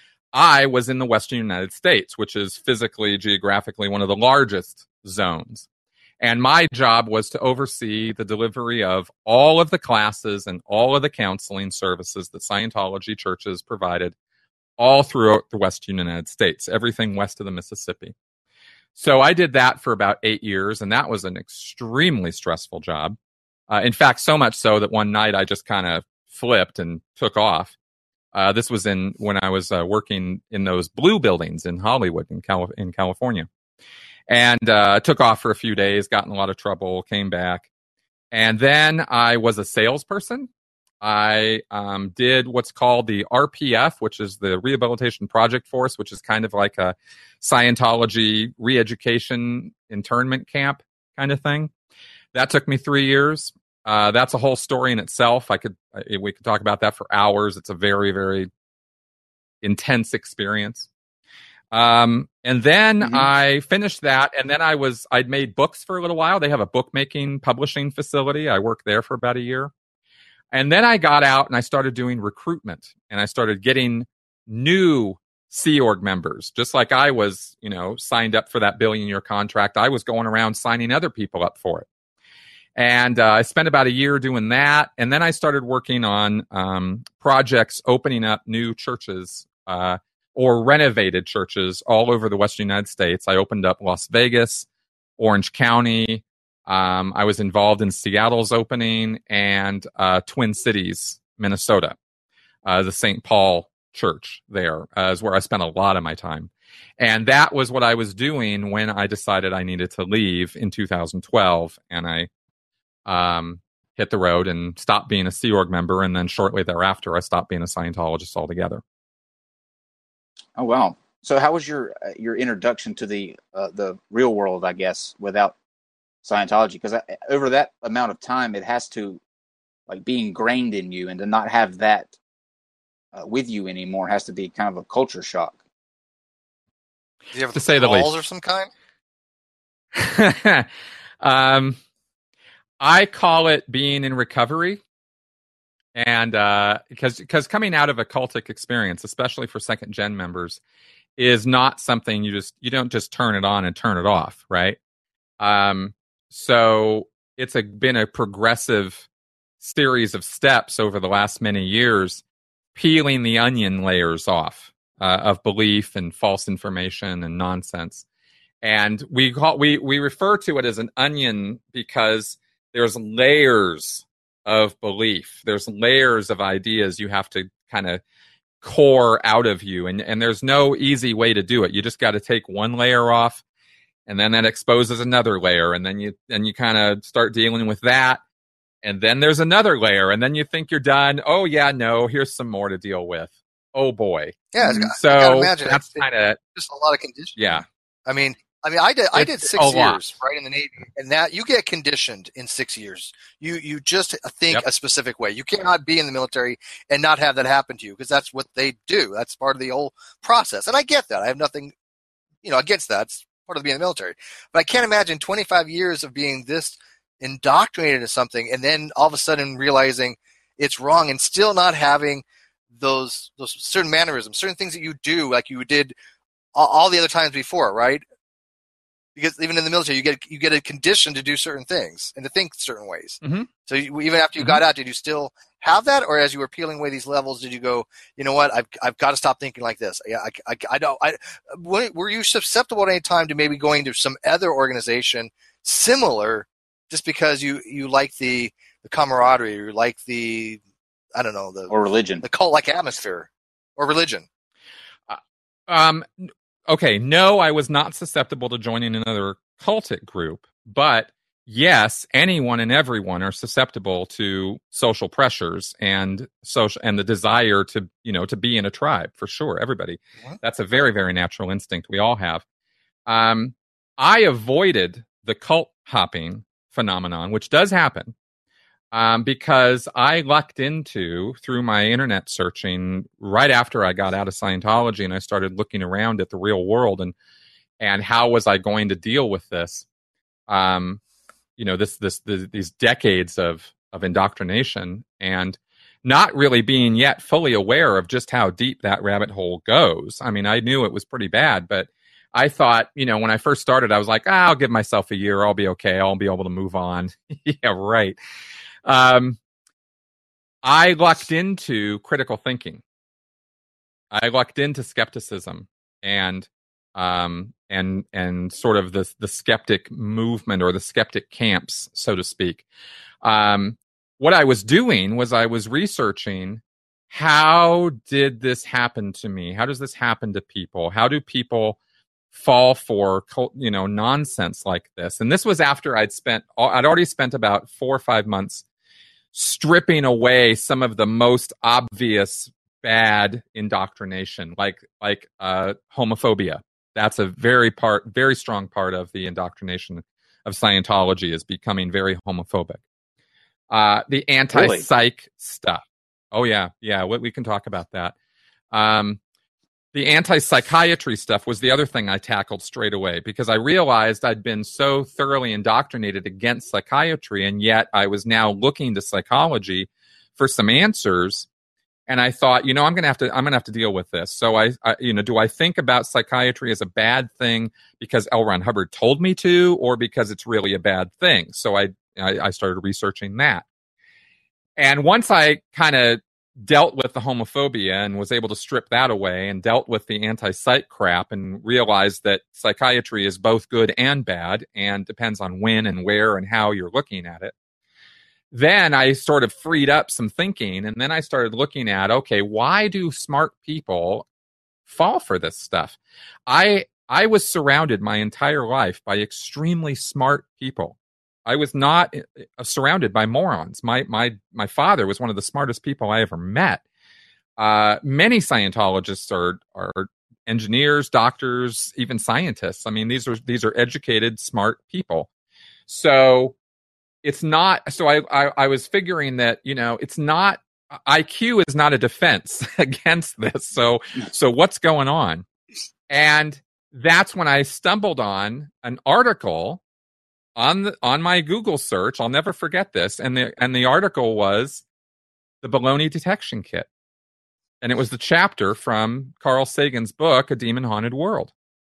I was in the Western United States, which is physically, geographically one of the largest zones. And my job was to oversee the delivery of all of the classes and all of the counseling services that Scientology churches provided all throughout the Western United States, everything west of the Mississippi. So I did that for about eight years, and that was an extremely stressful job. Uh, in fact, so much so that one night I just kind of flipped and took off. Uh, this was in when I was uh, working in those blue buildings in Hollywood in, Cali- in California. And uh, took off for a few days, got in a lot of trouble, came back. And then I was a salesperson. I um, did what's called the R P F, which is the Rehabilitation Project Force, which is kind of like a Scientology re-education internment camp kind of thing. That took me three years. Uh, that's a whole story in itself. I could we could talk about that for hours. It's a very, very intense experience. Um, and then mm-hmm. I finished that, and then I was, I'd made books for a little while. They have a bookmaking publishing facility. I worked there for about a year. And then I got out and I started doing recruitment, and I started getting new Sea Org members, just like I was, you know, signed up for that billion year contract. I was going around signing other people up for it. And, uh, I spent about a year doing that. And then I started working on, um, projects opening up new churches, uh, or renovated churches all over the Western United States. I opened up Las Vegas, Orange County. Um, I was involved in Seattle's opening and uh, Twin Cities, Minnesota. Uh, the Saint Paul Church there uh, is where I spent a lot of my time. And that was what I was doing when I decided I needed to leave in two thousand twelve. And I um, hit the road and stopped being a Sea Org member. And then shortly thereafter, I stopped being a Scientologist altogether. Oh wow! So how was your uh, your introduction to the uh, the real world, I guess, without Scientology? Because over that amount of time, it has to like be ingrained in you, and to not have that uh, with you anymore has to be kind of a culture shock. Do you have to say the least, or some kind? um, I call it being in recovery. And uh, because because coming out of a cultic experience, especially for second gen members, is not something you just you don't just turn it on and turn it off, right? Um, so it's a, been a progressive series of steps over the last many years, peeling the onion layers off uh, of belief and false information and nonsense. And we call we we refer to it as an onion because there's layers of belief. There's layers of ideas you have to kind of core out of you. And, and there's no easy way to do it. You just got to take one layer off, and then that exposes another layer. And then you, then you kind of start dealing with that. And then there's another layer. And then you think you're done. Oh yeah, no, here's some more to deal with. Oh boy. Yeah. So I gotta imagine that's kind of just a lot of conditions. Yeah. I mean, I mean, I did. I did It's six a lot. years, right, in the Navy, and that you get conditioned in six years. You you just think Yep. a specific way. You cannot be in the military and not have that happen to you, because that's what they do. That's part of the whole process, and I get that. I have nothing, you know, against that. It's part of being in the military. But I can't imagine twenty-five years of being this indoctrinated into something, and then all of a sudden realizing it's wrong, and still not having those those certain mannerisms, certain things that you do like you did all, all the other times before, right? Because even in the military, you get you get a condition to do certain things and to think certain ways. Mm-hmm. So you, even after you Mm-hmm. got out, did you still have that, or as you were peeling away these levels, did you go, you know what, I've I've got to stop thinking like this? Yeah, I, I, I don't. I were you susceptible at any time to maybe going to some other organization similar, just because you you like the the camaraderie, or you like the I don't know the Or religion. the cult like atmosphere? or religion? Uh, um, okay, no, I was not susceptible to joining another cultic group, but yes, anyone and everyone are susceptible to social pressures and social and the desire to, you know, to be in a tribe, for sure. Everybody. What? That's a very, very natural instinct we all have. Um, I avoided the cult hopping phenomenon, which does happen, um, because I lucked into, through my internet searching right after I got out of Scientology, and I started looking around at the real world and and how was I going to deal with this. Um, you know, this, this, this, these decades of, of indoctrination, and not really being yet fully aware of just how deep that rabbit hole goes. I mean, I knew it was pretty bad, but I thought, you know, when I first started, I was like, ah, I'll give myself a year. I'll be okay. I'll be able to move on. Yeah, right. Um, I lucked into critical thinking. I lucked into skepticism and, um, and and sort of the the skeptic movement or the skeptic camps, so to speak. Um, what I was doing was I was researching, how did this happen to me? How does this happen to people? How do people fall for, you know, nonsense like this? And this was after I'd spent, I'd already spent about four or five months stripping away some of the most obvious bad indoctrination, like like uh, homophobia. That's a very part, very strong part of the indoctrination of Scientology, is becoming very homophobic. Uh, the anti-psych really? stuff. Oh yeah, yeah. We, we can talk about that. Um, the anti-psychiatry stuff was the other thing I tackled straight away, because I realized I'd been so thoroughly indoctrinated against psychiatry, and yet I was now looking to psychology for some answers. And I thought, you know, I'm gonna have to, I'm gonna have to deal with this. So I, I, you know, do I think about psychiatry as a bad thing because L. Ron Hubbard told me to, or because it's really a bad thing? So I, I, I started researching that. And once I kind of dealt with the homophobia and was able to strip that away, and dealt with the anti-psych crap, and realized that psychiatry is both good and bad, and depends on when and where and how you're looking at it, then I sort of freed up some thinking, and then I started looking at, okay, why do smart people fall for this stuff? I I was surrounded my entire life by extremely smart people. I was not surrounded by morons. My my my father was one of the smartest people I ever met. Uh, many Scientologists are are engineers, doctors, even scientists. I mean, these are these are educated, smart people. So it's not, so I, I, I was figuring that, you know, it's not, I Q is not a defense against this. So, so what's going on? And that's when I stumbled on an article on the, on my Google search. I'll never forget this. And the, and the article was the Baloney Detection Kit. And it was the chapter from Carl Sagan's book, A Demon Haunted World.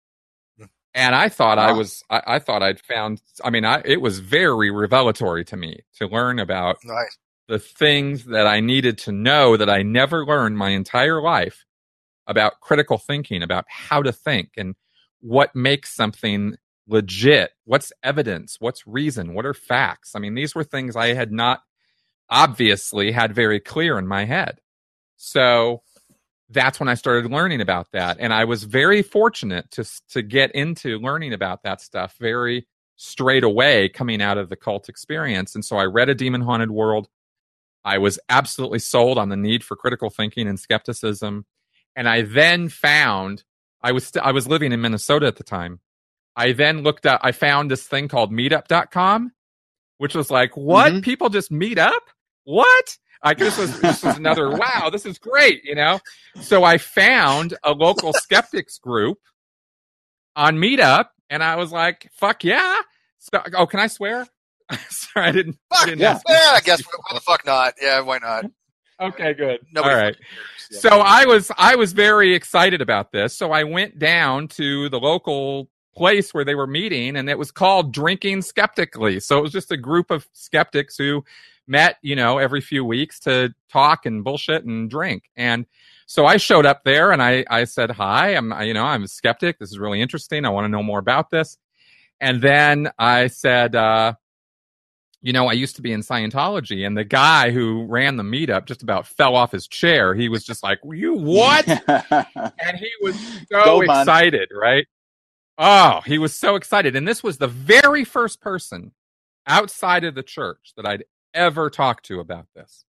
And I thought wow. I was, I, I thought I'd found, I mean, I, it was very revelatory to me to learn about nice. the things that I needed to know that I never learned my entire life about critical thinking, about how to think, and what makes something legit, what's evidence, what's reason, what are facts. I mean, these were things I had not obviously had very clear in my head. So that's when I started learning about that. And I was very fortunate to to get into learning about that stuff very straight away coming out of the cult experience. And so I read A Demon Haunted World. I was absolutely sold on the need for critical thinking and skepticism. And I then found, I was st- I was living in Minnesota at the time. I then looked up, I found this thing called meetup dot com, which was like, what? Mm-hmm. People just meet up? What? Like, this was, this was another, wow, this is great, you know? So I found a local skeptics group on Meetup, and I was like, fuck yeah. So, oh, can I swear? Sorry, I didn't. Fuck I didn't yeah. yeah, I guess, why the fuck not? Yeah, why not? Okay, good. Nobody All right. Yeah. So I was, I was very excited about this. So I went down to the local place where they were meeting, and it was called Drinking Skeptically. So it was just a group of skeptics who met, you know, every few weeks to talk and bullshit and drink. And so I showed up there, and I, I said, hi, I'm, you know, I'm a skeptic. This is really interesting. I want to know more about this. And then I said, uh, you know, I used to be in Scientology, and the guy who ran the meetup just about fell off his chair. He was just like, you what? And he was so Go, excited, right? Oh, he was so excited. And this was the very first person outside of the church that I'd ever talked to about this.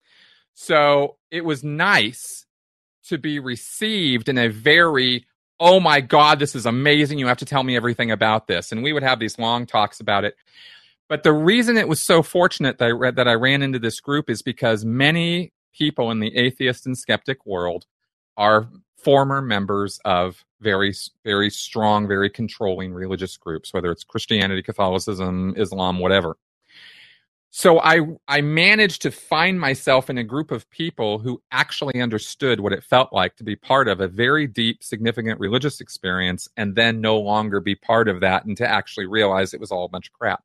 So it was nice to be received in a very, oh my God, this is amazing. You have to tell me everything about this. And we would have these long talks about it. But the reason it was so fortunate that I, read, that I ran into this group is because many people in the atheist and skeptic world are former members of very, very strong, very controlling religious groups, whether it's Christianity, Catholicism, Islam, whatever. So I, I managed to find myself in a group of people who actually understood what it felt like to be part of a very deep, significant religious experience and then no longer be part of that and to actually realize it was all a bunch of crap.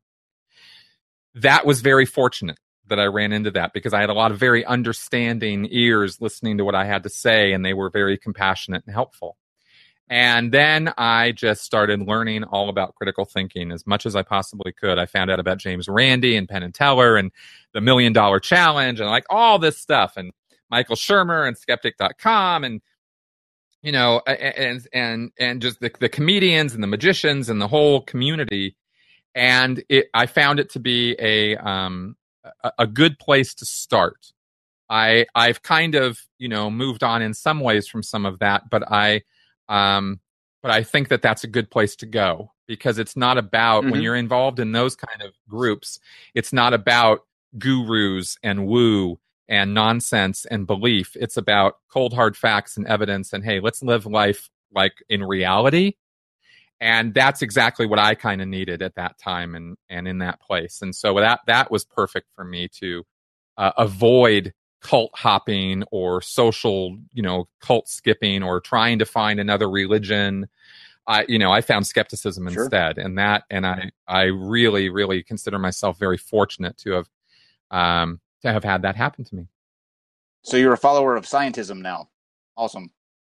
That was very fortunate that I ran into that because I had a lot of very understanding ears listening to what I had to say, and they were very compassionate and helpful. And then I just started learning all about critical thinking as much as I possibly could. I found out about James Randi and Penn and Teller and the Million Dollar Challenge and like all this stuff, and Michael Shermer and skeptic dot com and you know and and and just the, the comedians and the magicians and the whole community. And it, I found it to be a um, a, a good place to start. I I've kind of you know moved on in some ways from some of that, but I um, but I think that that's a good place to go because it's not about mm-hmm. when you're involved in those kind of groups. It's not about gurus and woo and nonsense and belief. It's about cold hard facts and evidence. And hey, let's live life like in reality. And that's exactly what I kind of needed at that time and, and in that place. And so that that was perfect for me to uh, avoid cult hopping or social, you know, cult skipping or trying to find another religion. I, you know, I found skepticism Sure. instead, and that, and I, I really, really consider myself very fortunate to have, um, to have had that happen to me. So you're a follower of scientism now. Awesome.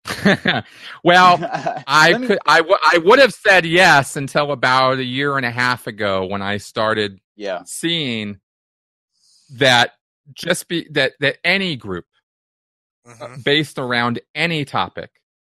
Well, I me... could, I, w- I would have said yes until about a year and a half ago when I started yeah. seeing that just be that, that any group mm-hmm. uh, based around any topic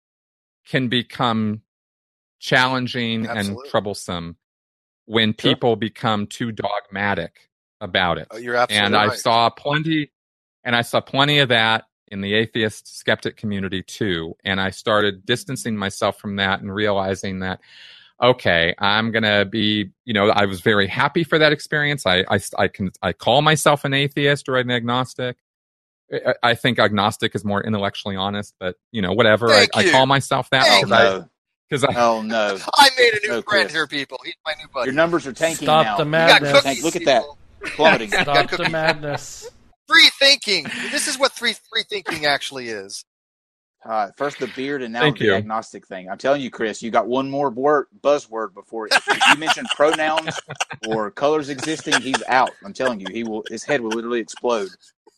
can become challenging Absolutely. and troublesome when sure. people become too dogmatic about it. Oh, you're absolutely and right. I saw plenty, and I saw plenty of that in the atheist skeptic community too. And I started distancing myself from that and realizing that, okay, I'm going to be, you know, I was very happy for that experience. I, I, I can, I call myself an atheist or an agnostic. I, I think agnostic is more intellectually honest, but you know, whatever. I, I call myself that because I, because I, oh no, I made a new no, friend Chris. here, people. He's my new buddy. Your numbers are tanking Stop now. the madness. Cookies, Look at people. that. Plummeting. Stop the madness. Free thinking. This is what free free thinking actually is. Uh, first the beard and now Thank the you. agnostic thing. I'm telling you, Chris, you got one more word, buzzword before if you mention pronouns or colors existing, he's out. I'm telling you, he will. His head will literally explode.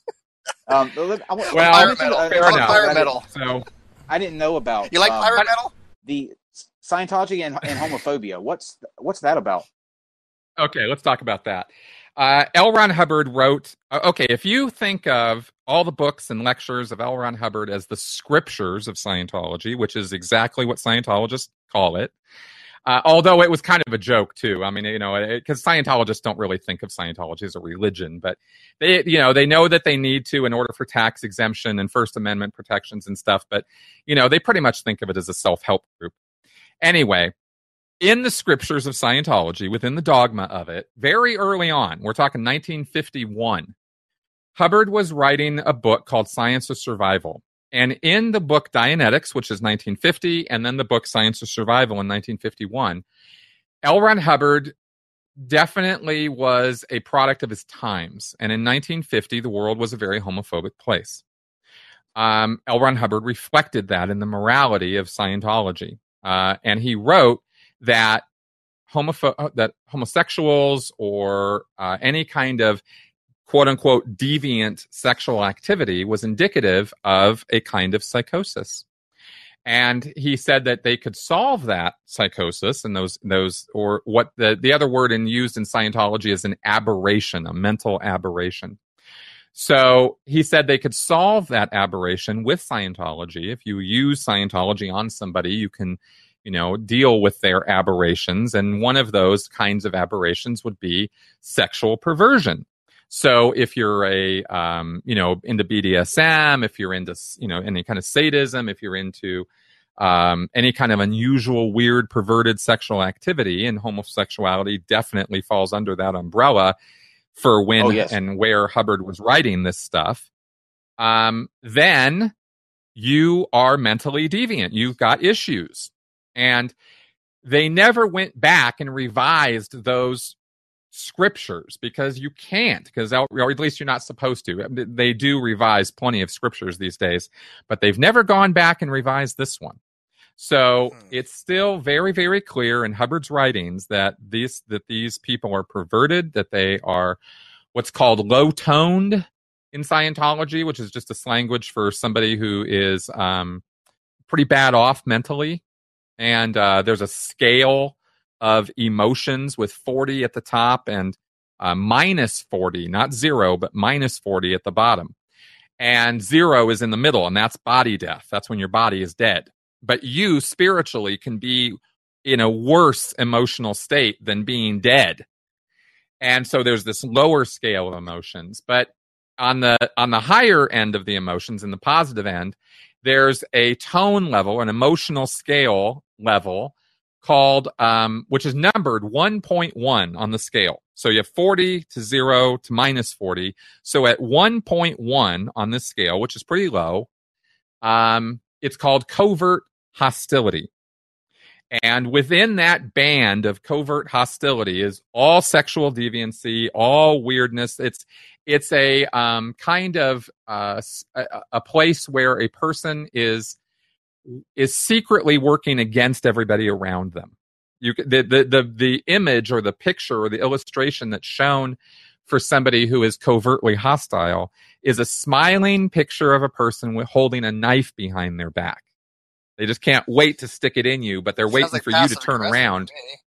Um, I, I, well, I fire metal. uh, Fair enough. Fire I metal. So I didn't know about. You like um, pirate metal? The Scientology and, and homophobia. What's what's that about? Okay, let's talk about that. Uh, L. Ron Hubbard wrote, okay, if you think of all the books and lectures of L. Ron Hubbard as the scriptures of Scientology, which is exactly what Scientologists call it, uh, although it was kind of a joke too. I mean, you know, because Scientologists don't really think of Scientology as a religion, but they, you know, they know that they need to in order for tax exemption and First Amendment protections and stuff. But, you know, they pretty much think of it as a self-help group. Anyway, in the scriptures of Scientology, within the dogma of it, very early on, we're talking nineteen fifty-one, Hubbard was writing a book called Science of Survival. And in the book Dianetics, which is nineteen fifty, and then the book Science of Survival in nineteen fifty-one, L. Ron Hubbard definitely was a product of his times. And in nineteen fifty, the world was a very homophobic place. Um, L. Ron Hubbard reflected that in the morality of Scientology. Uh, and he wrote that homopho- that homosexuals or uh, any kind of quote-unquote deviant sexual activity was indicative of a kind of psychosis. And he said that they could solve that psychosis and those those or what the, the other word in used in Scientology is an aberration, a mental aberration. So he said they could solve that aberration with Scientology. If you use Scientology on somebody, you can, you know, deal with their aberrations. And one of those kinds of aberrations would be sexual perversion. So if you're a, um, you know, into B D S M, if you're into, you know, any kind of sadism, if you're into um, any kind of unusual, weird, perverted sexual activity, and homosexuality definitely falls under that umbrella for when oh, yes. and where Hubbard was writing this stuff, um, then you are mentally deviant. You've got issues. And they never went back and revised those scriptures because you can't, because or at least you're not supposed to. They do revise plenty of scriptures these days, but they've never gone back and revised this one. So hmm. it's still very, very clear in Hubbard's writings that these that these people are perverted, that they are what's called low-toned in Scientology, which is just a language for somebody who is um, pretty bad off mentally. And uh, there's a scale of emotions with forty at the top and uh, minus forty, not zero, but minus forty at the bottom. And zero is in the middle, and that's body death. That's when your body is dead. But you spiritually can be in a worse emotional state than being dead. And so there's this lower scale of emotions. But on the on the higher end of the emotions, in the positive end, there's a tone level, an emotional scale level called, um, which is numbered one point one on the scale. So you have forty to zero to minus forty. So at one point one on this scale, which is pretty low, um, it's called covert hostility. And within that band of covert hostility is all sexual deviancy, all weirdness. It's it's a um, kind of uh, a, a place where a person is is secretly working against everybody around them. You the the the, the image or the picture or the illustration that's shown for somebody who is covertly hostile is a smiling picture of a person with holding a knife behind their back. They just can't wait to stick it in you, but they're waiting like for you to turn around.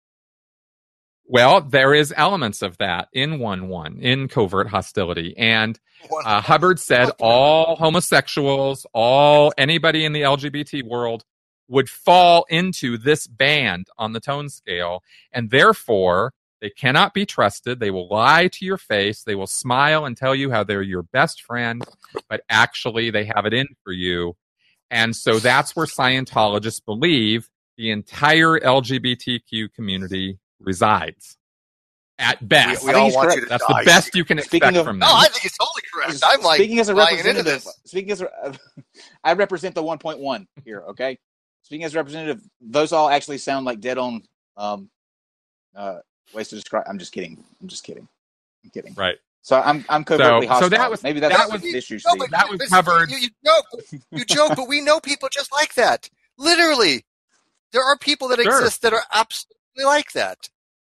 Well, there is elements of that in one one, in covert hostility. And uh, Hubbard said all homosexuals, all anybody in the L G B T world would fall into this band on the tone scale, and therefore they cannot be trusted. They will lie to your face. They will smile and tell you how they're your best friend, but actually they have it in for you. And so that's where Scientologists believe the entire L G B T Q community resides. At best. We, we all want you to That's die. the best you can expect of, from them. No, I think it's totally correct. I'm like, speaking as a representative, this. speaking as a, I represent the one point one here, okay? Speaking as a representative, those all actually sound like dead on um, uh, ways to describe. I'm just kidding. I'm just kidding. I'm kidding. Right. So I'm I'm covertly so, hostile. So that was maybe that's that was the issue. No, that was covered. You, you joke, you joke, but we know people just like that. Literally, there are people that Sure. exist that are absolutely like that.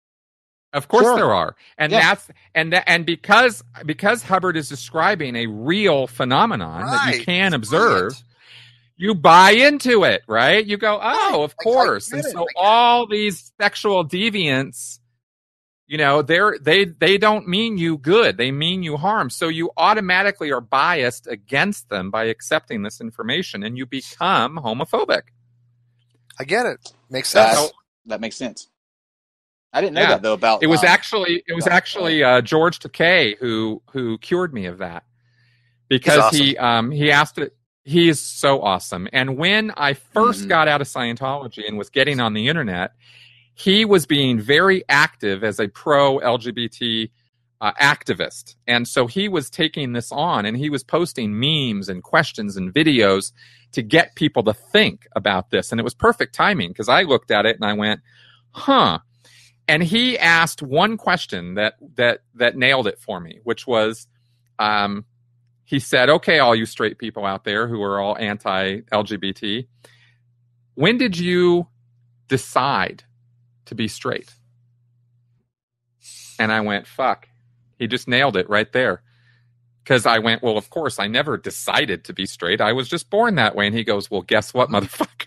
Of course Sure. there are. And yeah. that's and that, and because because Hubbard is describing a real phenomenon right. that you can observe, Brilliant. You buy into it, right? You go, "Oh, right. of course." And so all these sexual deviants, you know, they're they they don't mean you good. They mean you harm. So you automatically are biased against them by accepting this information, and you become homophobic. I get it. Makes sense. That, that makes sense. I didn't know yeah. that though. About it was um, actually it was actually uh, George Takei who who cured me of that because awesome. he um he asked it. He is so awesome. And when I first mm-hmm. got out of Scientology and was getting on the internet, he was being very active as a pro L G B T uh, activist. And so he was taking this on and he was posting memes and questions and videos to get people to think about this. And it was perfect timing because I looked at it and I went, huh. And he asked one question that that that nailed it for me, which was, um, he said, okay, all you straight people out there who are all anti-L G B T, when did you decide to be straight? And I went, fuck. He just nailed it right there. Because I went, well, of course, I never decided to be straight. I was just born that way. And he goes, well, guess what, motherfucker?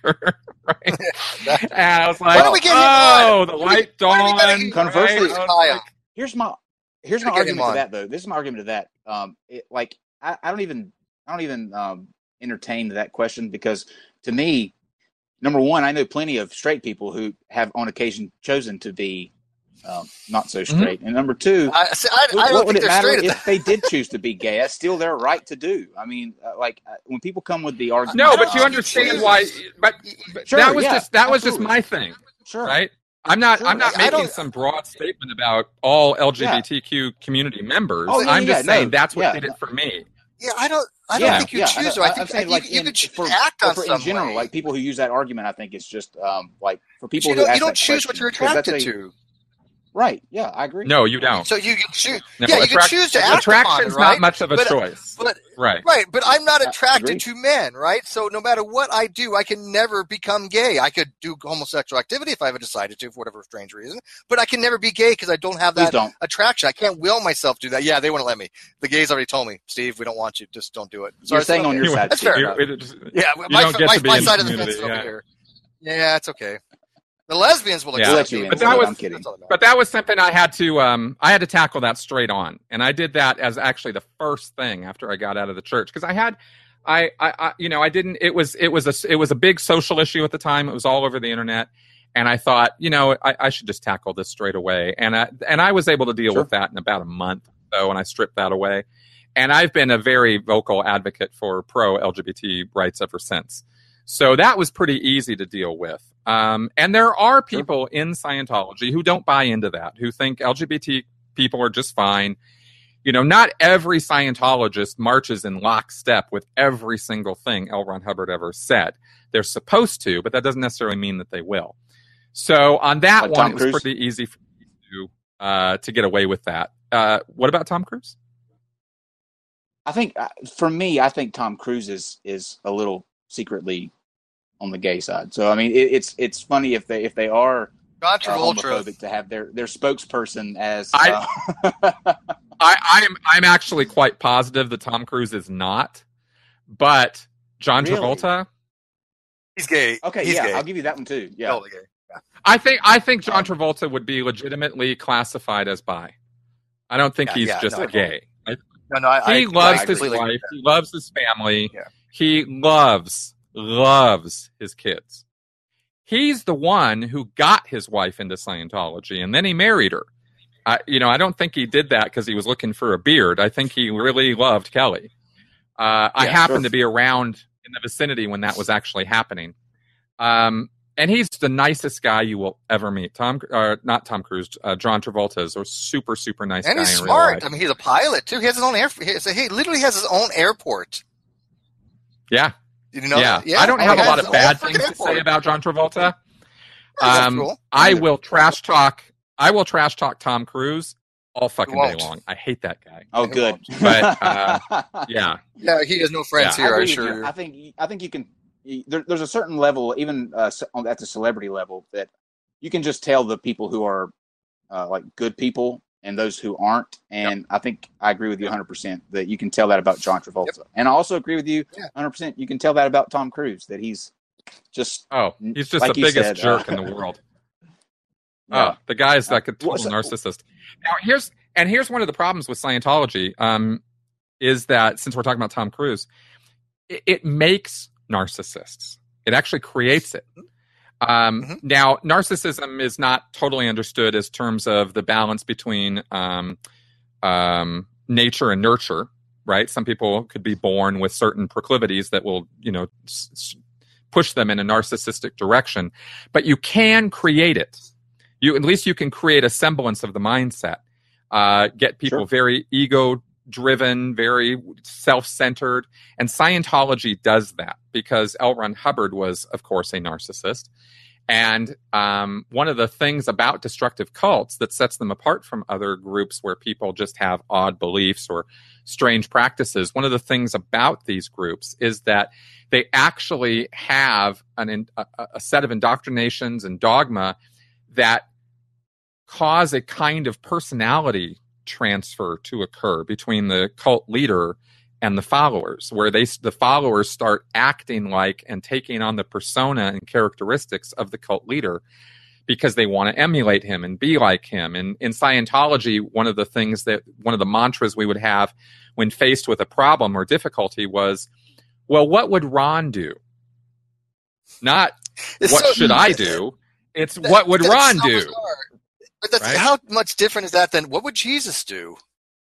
right? And I was like, Why don't we get him oh, on? the light Why don't we dawned. get him- Conversely, right? I was like, here's my here's my Gotta get him argument to on. that though. This is my argument to that. Um, it, like I, I don't even I don't even um, entertain that question because to me, number one, I know plenty of straight people who have on occasion chosen to be um, not so straight, and number two, I, see, I, I what don't would think it they're matter straight at if that. they did choose to be gay? That's still their right to do. I mean, uh, like uh, when people come with the argument, no, I but don't you think understand choose. why. But, but Sure, that was yeah, just that was just absolutely. my thing, sure, right? I'm not. Sure. I'm not I making don't- some broad statement about all L G B T Q community members. Oh, yeah, I'm yeah, just no, saying that's what yeah. did it for me. Yeah, I don't. I don't yeah, think you yeah, choose. I, I, I, think I'm saying you, like you in, could ch- for, act for, on for some in general, way. like people who use that argument, I think it's just um, like for people you who don't, ask you don't that choose what question, you're 'cause that's attracted a- to. Right? Yeah, I agree. No, you don't. So you can choose. No, yeah, you attract- can choose to act upon it, attraction's right? not much of a But- choice, But right? right, but I'm not I attracted agree. to men, right? So no matter what I do, I can never become gay. I could do homosexual activity if I ever decided to, for whatever strange reason, but I can never be gay because I don't have Please that don't. attraction. I can't will myself to do that. Yeah, they wouldn't let me. The gays already told me, Steve, we don't want you. Just don't do it. So You're I said, saying on okay. your side. That's Steve. fair. You- it- it- Yeah, You my, don't get my, to be my in side of the community, fence is over yeah. here. Yeah, it's okay. The lesbians will Yeah. We'll accept let you me, in. But that But was- I'm kidding. that's all that matters. But that was something I had to um I had to tackle that straight on, and I did that as actually the first thing after I got out of the church because I had. I, I, I, you know, I didn't. It was, it was a, it was a big social issue at the time. It was all over the internet, and I thought, you know, I, I should just tackle this straight away. And I, and I was able to deal Sure. with that in about a month, though, and I stripped that away. And I've been a very vocal advocate for pro L G B T rights ever since. So that was pretty easy to deal with. Um, and there are people in Scientology who don't buy into that, who think L G B T people are just fine. You know, not every Scientologist marches in lockstep with every single thing L. Ron Hubbard ever said. They're supposed to, but that doesn't necessarily mean that they will. So on that Like one, Tom it was Cruise? pretty easy for me to, uh, to get away with that. Uh, what about Tom Cruise? I think uh, for me, I think Tom Cruise is is a little secretly on the gay side. So I mean, it, it's it's funny if they if they are John uh, Travolta. homophobic to have their their spokesperson as. I- Uh, I, I'm I'm actually quite positive that Tom Cruise is not, but John Really? Travolta. He's gay. okay, He's yeah, gay. I'll give you that one too. Yeah, Totally gay. I think I think John Um, Travolta would be legitimately classified as bi. I don't think Yeah, he's yeah, just no, a gay. I, No, no, I, he I, loves I his completely agree wife. He loves his family. Yeah. He loves loves his kids. He's the one who got his wife into Scientology, and then he married her. I, you know, I don't think he did that because he was looking for a beard. I think he really loved Kelly. Uh, I Yeah, happened sure. to be around in the vicinity when that was actually happening. Um, and he's the nicest guy you will ever meet. Tom, uh, not Tom Cruise, uh, John Travolta is a super, super nice And guy. he's in real smart. life. I mean, he's a pilot too. He has his own air. He, has- he literally has his own airport. Yeah, Did you know yeah. that? I don't Oh, have he a has lot his of own bad freaking things to airport. say about John Travolta. That's Um, cool. I will trash talk. I will trash talk Tom Cruise all fucking day won't. long. I hate that guy. Oh, It good. But, uh, Yeah, Yeah, he has no friends Yeah. I here. I agree with assure you. you. I think I think you can. you- There, there's a certain level, even uh, ce- on- at the celebrity level, that you can just tell the people who are uh, like good people and those who aren't. And I think I agree with you one hundred percent that you can tell that about John Travolta. And I also agree with you Yeah. one hundred percent. You can tell that about Tom Cruise, that he's just Oh, he's just Like the you biggest said, jerk uh, in the world. yeah. Oh, the guy's like a Uh, what's total that- narcissist. Now here's and here's one of the problems with Scientology um, is that since we're talking about Tom Cruise, it, it makes narcissists. It actually creates it. Um, Mhm. Now, narcissism is not totally understood as terms of the balance between um, um, nature and nurture, right? Some people could be born with certain proclivities that will, you know, s- s- push them in a narcissistic direction, but you can create it. You at least you can create a semblance of the mindset. Uh, get people Sure. very ego-driven, very self-centered, and Scientology does that because L. Ron Hubbard was, of course, a narcissist. And um, one of the things about destructive cults that sets them apart from other groups where people just have odd beliefs or strange practices, one of the things about these groups is that they actually have an, in, a, a set of indoctrinations and dogma that cause a kind of personality transfer to occur between the cult leader and the followers, where they the followers start acting like and taking on the persona and characteristics of the cult leader because they want to emulate him and be like him. And in Scientology, one of the things that one of the mantras we would have when faced with a problem or difficulty was, well, what would Ron do? Not It's what so- should I do? It's That- what would that's Ron so do? bizarre. But that's, Right? how much different is that than what would Jesus do?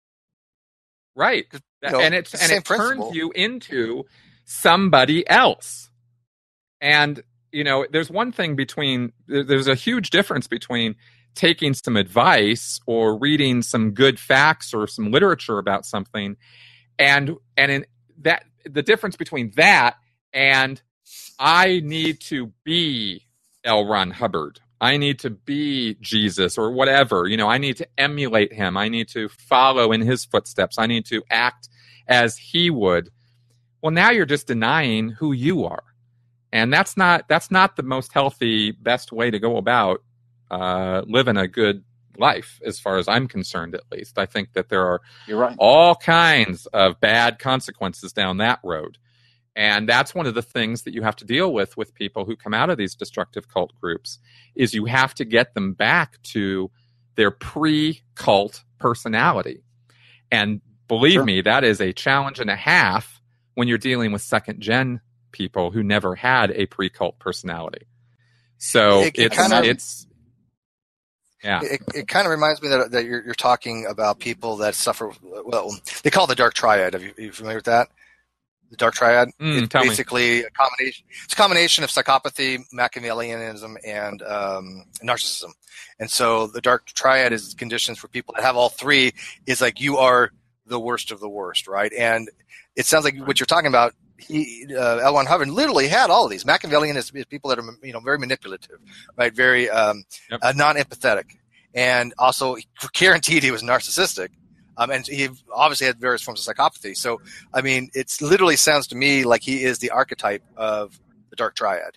Right. You know, and it's the and same it principle. turns you into somebody else. And you know, there's one thing between there- there's a huge difference between taking some advice or reading some good facts or some literature about something, and and in that the difference between that and I need to be L. Ron Hubbard. I need to be Jesus or whatever. You know, I need to emulate him. I need to follow in his footsteps. I need to act as he would. Well, now you're just denying who you are. And that's not that's not the most healthy, best way to go about uh, living a good life, as far as I'm concerned, at least. I think that there are You're right. all kinds of bad consequences down that road. And that's one of the things that you have to deal with with people who come out of these destructive cult groups, is you have to get them back to their pre-cult personality. And believe Sure. me, that is a challenge and a half when you're dealing with second-gen people who never had a pre-cult personality. So It- it it's, kind of- it's, yeah. It, it kind of reminds me that, that you're, you're talking about people that suffer. Well, they call it the dark triad. Are you, are you familiar with that? The dark triad. Mm, it's tell me. basically a combination. It's a combination of psychopathy, Machiavellianism, and um, narcissism. And so the dark triad is conditions for people that have all three. Is like you are the worst of the worst, right? And it sounds like what you're talking about. He, uh, L. Ron Hubbard literally had all of these. Machiavellian is, is people that are, you know, very manipulative, right? Very um, Yep. uh, non-empathetic, and also guaranteed he was narcissistic. Um, and he obviously had various forms of psychopathy. So, I mean, it literally sounds to me like he is the archetype of the dark triad.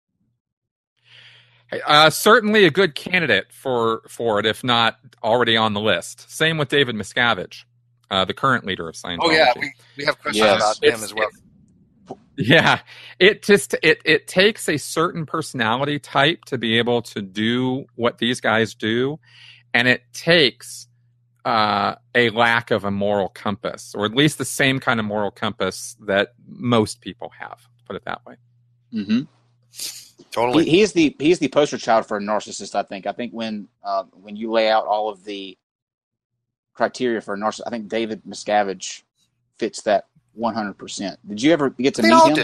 Uh, certainly a good candidate for, for it, if not already on the list. Same with David Miscavige, uh, the current leader of Scientology. Oh yeah, we, we have questions Yes. about It's- him as well. Yeah, it just it it takes a certain personality type to be able to do what these guys do, and it takes uh, a lack of a moral compass, or at least the same kind of moral compass that most people have. Put it that way. Mm-hmm. Totally. He, he is the he's the poster child for a narcissist. I think. I think when uh, when you lay out all of the criteria for a narcissist, I think David Miscavige fits that one hundred percent. Did you ever get to they meet all him? do.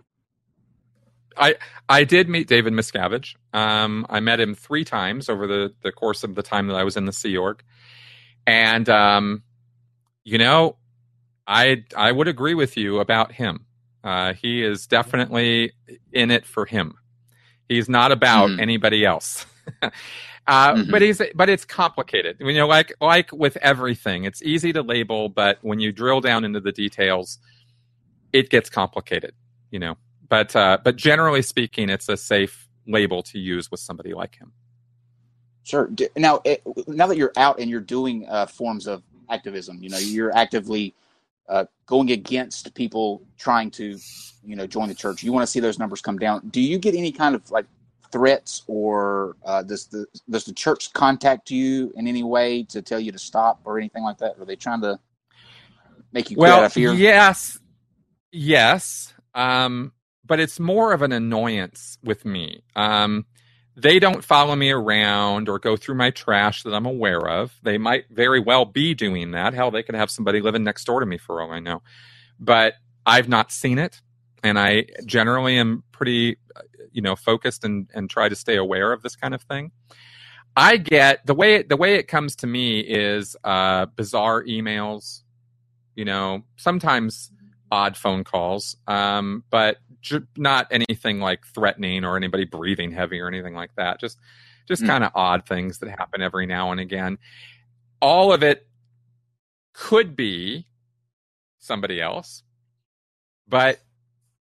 I I did meet David Miscavige. Um, I met him three times over the, the course of the time that I was in the Sea Org, and um, you know, I I would agree with you about him. Uh, he is definitely in it for him. He's not about Mhm. anybody else. uh, Mhm. But he's but it's complicated. You know, like like with everything, it's easy to label, but when you drill down into the details, it gets complicated. You know. But uh, but generally speaking, it's a safe label to use with somebody like him. Sure. D- Now, it, now that you're out and you're doing uh, forms of activism, you know, you're actively uh, going against people trying to, you know, join the church. You want to see those numbers come down. Do you get any kind of like threats, or uh, does the does the church contact you in any way to tell you to stop or anything like that? Are they trying to make you quit out Well, of fear? yes, yes, um, but it's more of an annoyance with me. Um, they don't follow me around or go through my trash that I'm aware of. They might very well be doing that. Hell, they could have somebody living next door to me for all I know. But I've not seen it, and I generally am pretty, you know, focused and, and try to stay aware of this kind of thing. I get the way the way it comes to me is uh, bizarre emails, you know, sometimes odd phone calls, um, but j- not anything like threatening or anybody breathing heavy or anything like that. Just just Mm. kind of odd things that happen every now and again. All of it could be somebody else, but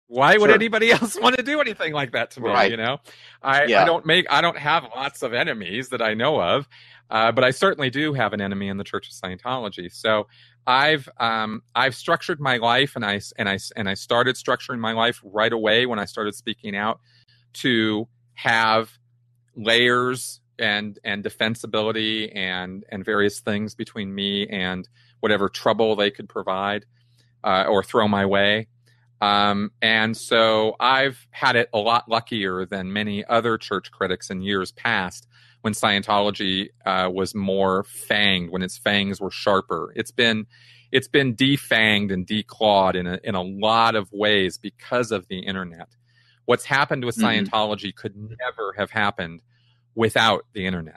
Why would Sure. anybody else want to do anything like that to me? Right. You know, I, Yeah. I don't make, I don't have lots of enemies that I know of, uh, but I certainly do have an enemy in the Church of Scientology. So I've, um, I've structured my life, and I, and I, and I started structuring my life right away when I started speaking out, to have layers and, and defensibility and, and various things between me and whatever trouble they could provide, uh, or throw my way. Um, and so I've had it a lot luckier than many other church critics in years past, when Scientology uh, was more fanged, when its fangs were sharper. It's been it's been defanged and declawed in a, in a lot of ways because of the internet. What's happened with Mhm. Scientology could never have happened without the internet.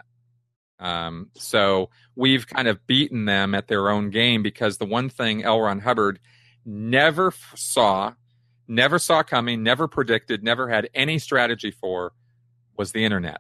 Um, so we've kind of beaten them at their own game, because the one thing L. Ron Hubbard never f- saw, never saw coming, never predicted, never had any strategy for, was the internet.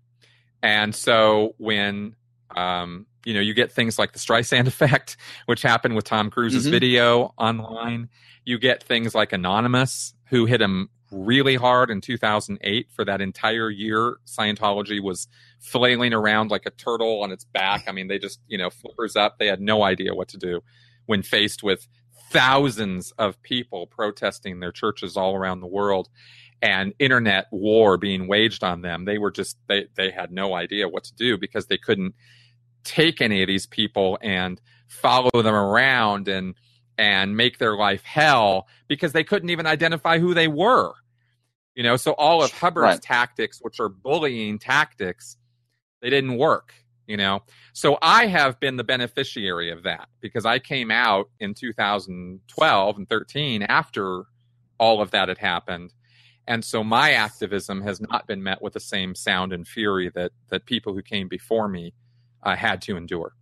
And so when, um, you know, you get things like the Streisand effect, which happened with Tom Cruise's Mhm. video online, you get things like Anonymous, who hit him really hard in two thousand eight. For that entire year, Scientology was flailing around like a turtle on its back. I mean, they just, you know, flippers up. They had no idea what to do when faced with thousands of people protesting their churches all around the world, and internet war being waged on them. They were just, they, they had no idea what to do, because they couldn't take any of these people and follow them around and, and make their life hell, because they couldn't even identify who they were. You know, so all of Hubbard's Right. tactics, which are bullying tactics, they didn't work. You know, so I have been the beneficiary of that, because I came out in two thousand twelve and thirteen after all of that had happened. And so my activism has not been met with the same sound and fury that, that people who came before me uh, had to endure.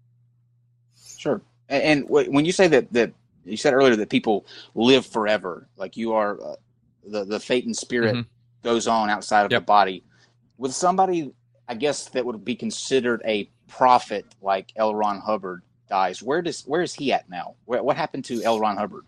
Sure. And, and w- when you say that, that you said earlier that people live forever, like you are, uh, the, the fate and spirit Mhm. goes on outside of Yep. the body. With somebody, I guess, that would be considered a prophet like L. Ron Hubbard dies, where does where is he at now? Where, what happened to L. Ron Hubbard?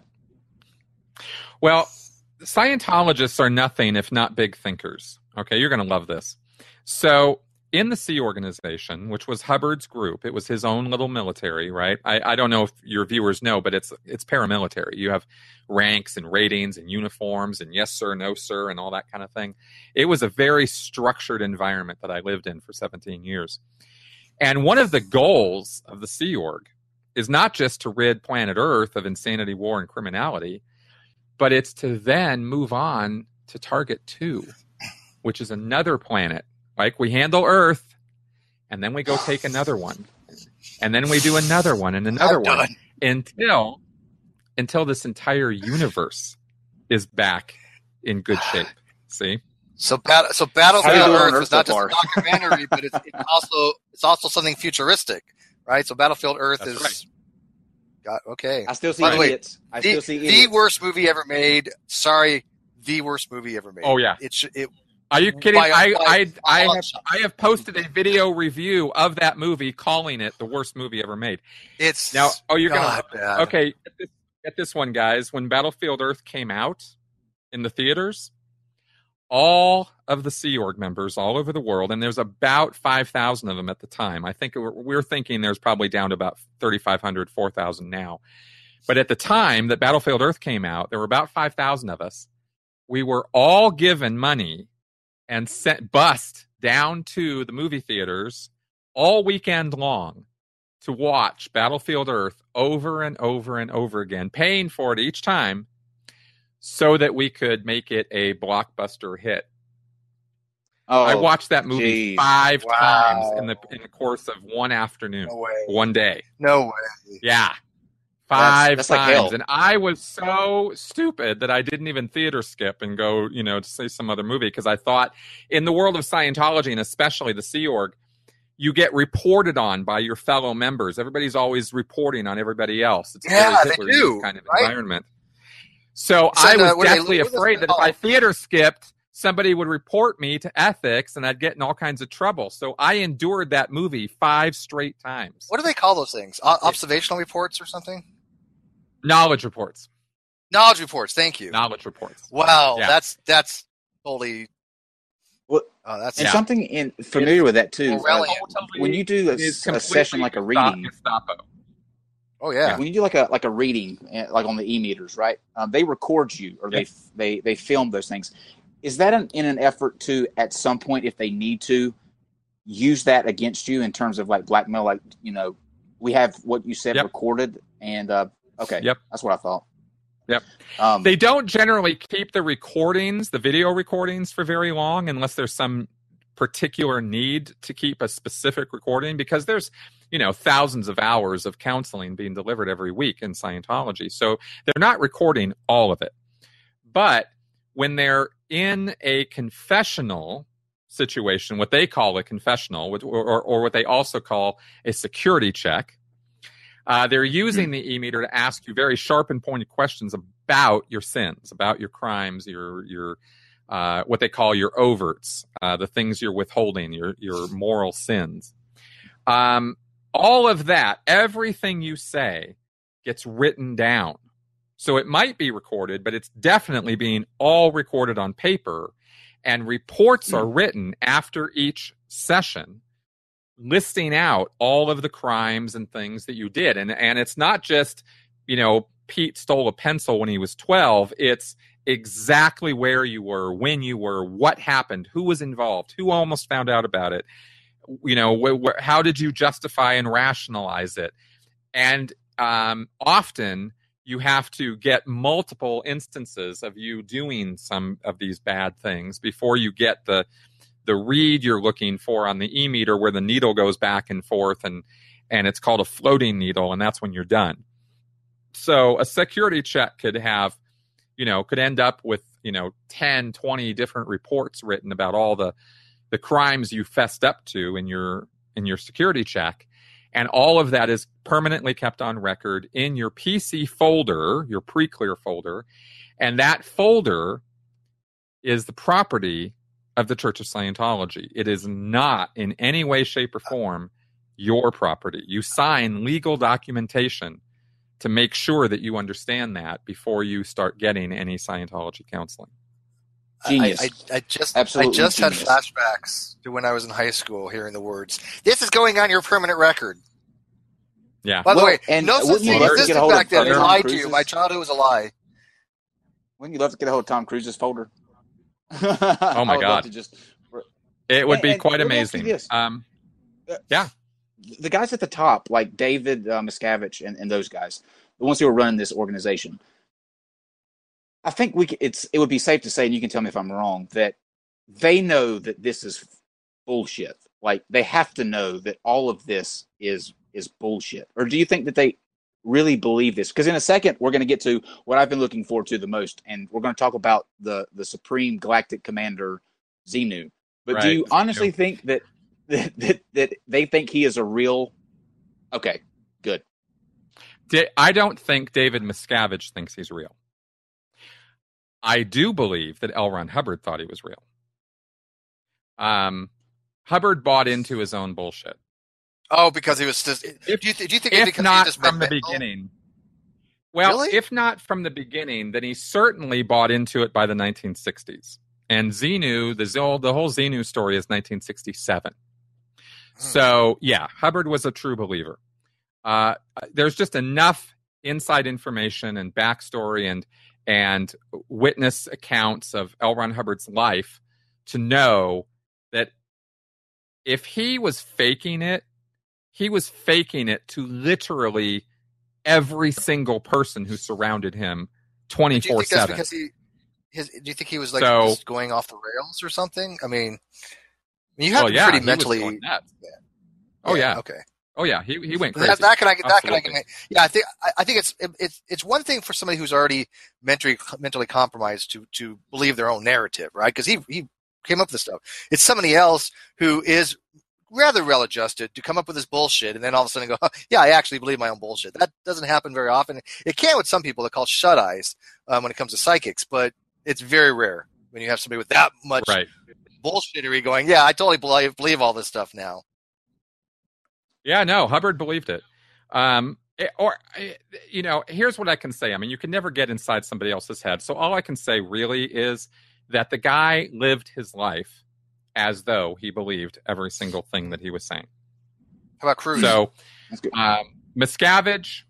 Well, Scientologists are nothing if not big thinkers. Okay, you're going to love this. So in the Sea Organization, which was Hubbard's group, it was his own little military, right? I, I don't know if your viewers know, but it's it's paramilitary. You have ranks and ratings and uniforms and yes sir, no sir, and all that kind of thing. It was a very structured environment that I lived in for seventeen years. And one of the goals of the Sea Org is not just to rid planet Earth of insanity, war, and criminality, but it's to then move on to Target two, which is another planet. Like, we handle Earth, and then we go take another one, and then we do another one and another I'm one done. until until this entire universe is back in good shape. See? So, bat- so How you Battlefield doing on Earth Earth is not so just a documentary, but it's, it's also it's also something futuristic, right? So Battlefield Earth That's is right. got okay. I still see By the way, idiots. I The, still see the idiots. worst movie ever made. Sorry, the worst movie ever made. Oh, yeah. It sh- it Are you kidding? By a- I, by- I, by I, a have, shot. I have posted a video review of that movie, calling it the worst movie ever made. it's Now, oh, you're gonna God, bad. okay. Get this, get this one, guys. When Battlefield Earth came out in the theaters, all of the Sea Org members all over the world, and there's about five thousand of them at the time. I think we're, we're thinking there's probably down to about thirty-five hundred, four thousand now. But at the time that Battlefield Earth came out, there were about five thousand of us. We were all given money and sent bused down to the movie theaters all weekend long to watch Battlefield Earth over and over and over again, paying for it each time so that we could make it a blockbuster hit. Oh, I watched that movie geez. five Wow. times in the in the course of one afternoon, No way. one day. No way. Yeah. Five that's like times. hell. And I was so stupid that I didn't even theater skip and go, you know, to say some other movie, because I thought in the world of Scientology, and especially the Sea Org, you get reported on by your fellow members. Everybody's always reporting on everybody else. It's a Yeah, very they Hitler do, kind of right? environment. So So I the- was what do they- deathly what is afraid it that if I called? theater skipped, somebody would report me to ethics and I'd get in all kinds of trouble. So I endured that movie five straight times. What do they call those things? O- observational reports or something? Knowledge reports. Knowledge reports. Thank you. Knowledge reports. Wow, Yeah. that's that's totally. Well, Oh, that's and Yeah. something in familiar with that too. Orwellian. uh, when you do a, Is a session like a completely reading, Gestapo. Oh yeah. when you do like a like a reading, uh, like on the e-meters, right? Um, they record you, or Yep. they they they film those things. Is that an, in an effort to, at some point, if they need to, use that against you in terms of like blackmail? Like, you know, we have what you said Yep. recorded, and uh, okay, Yep. that's what I thought. Yep. Um, They don't generally keep the recordings, the video recordings, for very long unless there's some particular need to keep a specific recording, because there's, you know, thousands of hours of counseling being delivered every week in Scientology. So they're not recording all of it. But when they're in a confessional situation, what they call a confessional, or, or, or what they also call a security check, Uh, they're using Hmm. the e-meter to ask you very sharp and pointed questions about your sins, about your crimes, your your uh, what they call your overts, uh, the things you're withholding, your your moral sins. Um, all of that, everything you say, gets written down. So it might be recorded, but it's definitely being all recorded on paper, and reports Hmm. are written after each session, listing out all of the crimes and things that you did. And and it's not just, you know, Pete stole a pencil when he was twelve. It's exactly where you were, when you were, what happened, who was involved, who almost found out about it, you know, wh- wh- how did you justify and rationalize it. And um, often you have to get multiple instances of you doing some of these bad things before you get the the read you're looking for on the e-meter, where the needle goes back and forth, and and it's called a floating needle, and that's when you're done. So a security check could have, you know, could end up with, you know, ten, twenty different reports written about all the the crimes you fessed up to in your in your security check. And all of that is permanently kept on record in your P C folder, your pre-clear folder. And that folder is the property of the Church of Scientology. It is not in any way, shape, or form your property. You sign legal documentation to make sure that you understand that before you start getting any Scientology counseling. Genius. I, I, I just Absolutely I just genius. had flashbacks to when I was in high school, hearing the words, "This is going on your permanent record." Yeah. By the Well, way, and no wouldn't such you thing love to get existed a hold of back then. They Tom lied to you. Cruise's- My childhood was a lie. Wouldn't you love to get a hold of Tom Cruise's folder? Oh my I would love God. to just, It would And- be and quite let me ask you amazing. this. Um, yeah. the guys at the top, like David uh, Miscavige and, and those guys, the ones who are running this organization, I think we c- it's it would be safe to say, and you can tell me if I'm wrong, that they know that this is bullshit. Like, they have to know that all of this is is bullshit. Or do you think that they really believe this? Because in a second, we're going to get to what I've been looking forward to the most, and we're going to talk about the the Supreme Galactic Commander Xenu. But do Right, you honestly think that that, that that they think he is a real? Okay, good. Da- I don't think David Miscavige thinks he's real. I do believe that L. Ron Hubbard thought he was real. Um, Hubbard bought into his own bullshit. Oh, because he was just. If- do you th- do you think it's If because not he just from the meant mental? beginning. Well, Really? if not from the beginning, then he certainly bought into it by the nineteen sixties. And Xenu, the, Zol- the whole Xenu story is nineteen sixty-seven. Hmm. So, yeah, Hubbard was a true believer. Uh, there's just enough inside information and backstory and and witness accounts of L. Ron Hubbard's life to know that if he was faking it, he was faking it to literally every single person who surrounded him Do you twenty-four think that's seven. because he? His, do you think he was like So- just going off the rails or something? I mean, I mean, you have Well, to be yeah, pretty he was mentally. going nuts. Oh, yeah. Okay. Oh, yeah. He, he went crazy. That, that can I that can I Absolutely. yeah I think I, I think it's it, it's it's one thing for somebody who's already mentally mentally compromised to to believe their own narrative, right? Because he he came up with this stuff. It's somebody else who is rather well adjusted to come up with this bullshit and then all of a sudden go, oh, yeah, I actually believe my own bullshit. That doesn't happen very often. It can with some people. They're called shut eyes um, when it comes to psychics, but it's very rare when you have somebody with that much Right. bullshittery going, yeah, I totally believe believe all this stuff now. Yeah, no, Hubbard believed it. Um, or, you know, here's what I can say. I mean, you can never get inside somebody else's head. So all I can say really is that the guy lived his life as though he believed every single thing that he was saying. How about Cruz? So, um, Miscavige,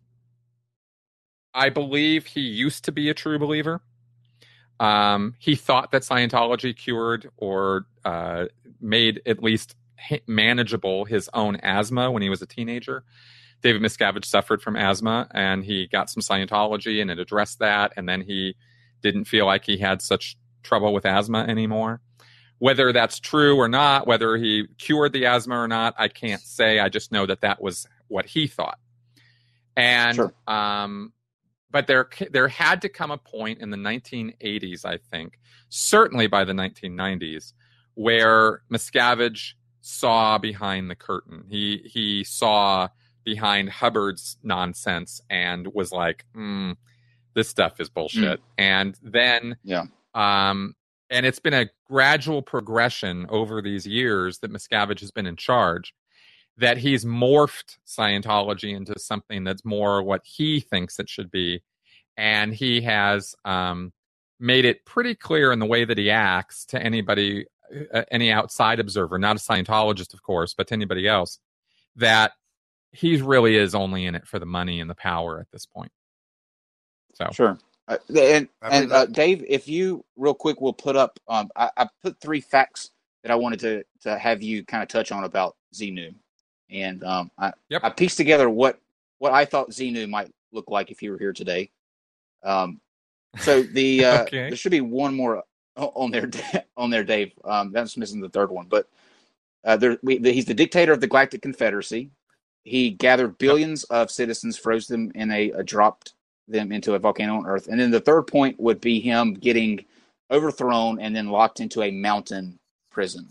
I believe he used to be a true believer. Um, he thought that Scientology cured or uh, made at least manageable his own asthma when he was a teenager. David Miscavige suffered from asthma, and he got some Scientology, and it addressed that, and then he didn't feel like he had such trouble with asthma anymore. Whether that's true or not, whether he cured the asthma or not, I can't say. I just know that that was what he thought. And Sure. um, but there there had to come a point in the nineteen eighties, I think, certainly by the nineteen nineties, where Miscavige saw behind the curtain. He he saw behind Hubbard's nonsense and was like, mm, this stuff is bullshit. Mm. And then, yeah. um, and it's been a gradual progression over these years that Miscavige has been in charge, that he's morphed Scientology into something that's more what he thinks it should be. And he has um, made it pretty clear in the way that he acts to anybody, uh, any outside observer, not a Scientologist, of course, but to anybody else, that he really is only in it for the money and the power at this point. So sure. Uh, and and uh, Dave, if you real quick will put up, um, I, I put three facts that I wanted to to have you kind of touch on about Xenu, and um, I yep. I pieced together what what I thought Xenu might look like if he were here today. Um, so the uh, okay. there should be one more on there on there, Dave. Um, that's missing the third one, but uh, there we, the, he's the dictator of the Galactic Confederacy. He gathered billions yep. of citizens, froze them in a, a dropped them into a volcano on Earth. And then the third point would be him getting overthrown and then locked into a mountain prison.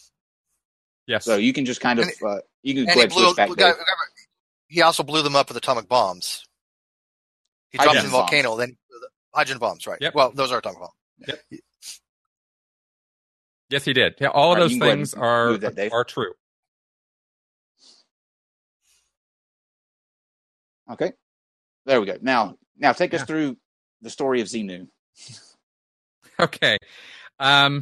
Yes. So you can just kind of, and, uh, you can and go ahead he, blew, back got, he also blew them up with atomic bombs. He dropped them in the volcano, then hydrogen bombs, right? Yep. Well, those are atomic bombs. Yep. Yes, he did. Yeah, all of all right, those things are that, are true. Okay. There we go. Now, now take yeah. us through the story of Xenu. Okay. Um,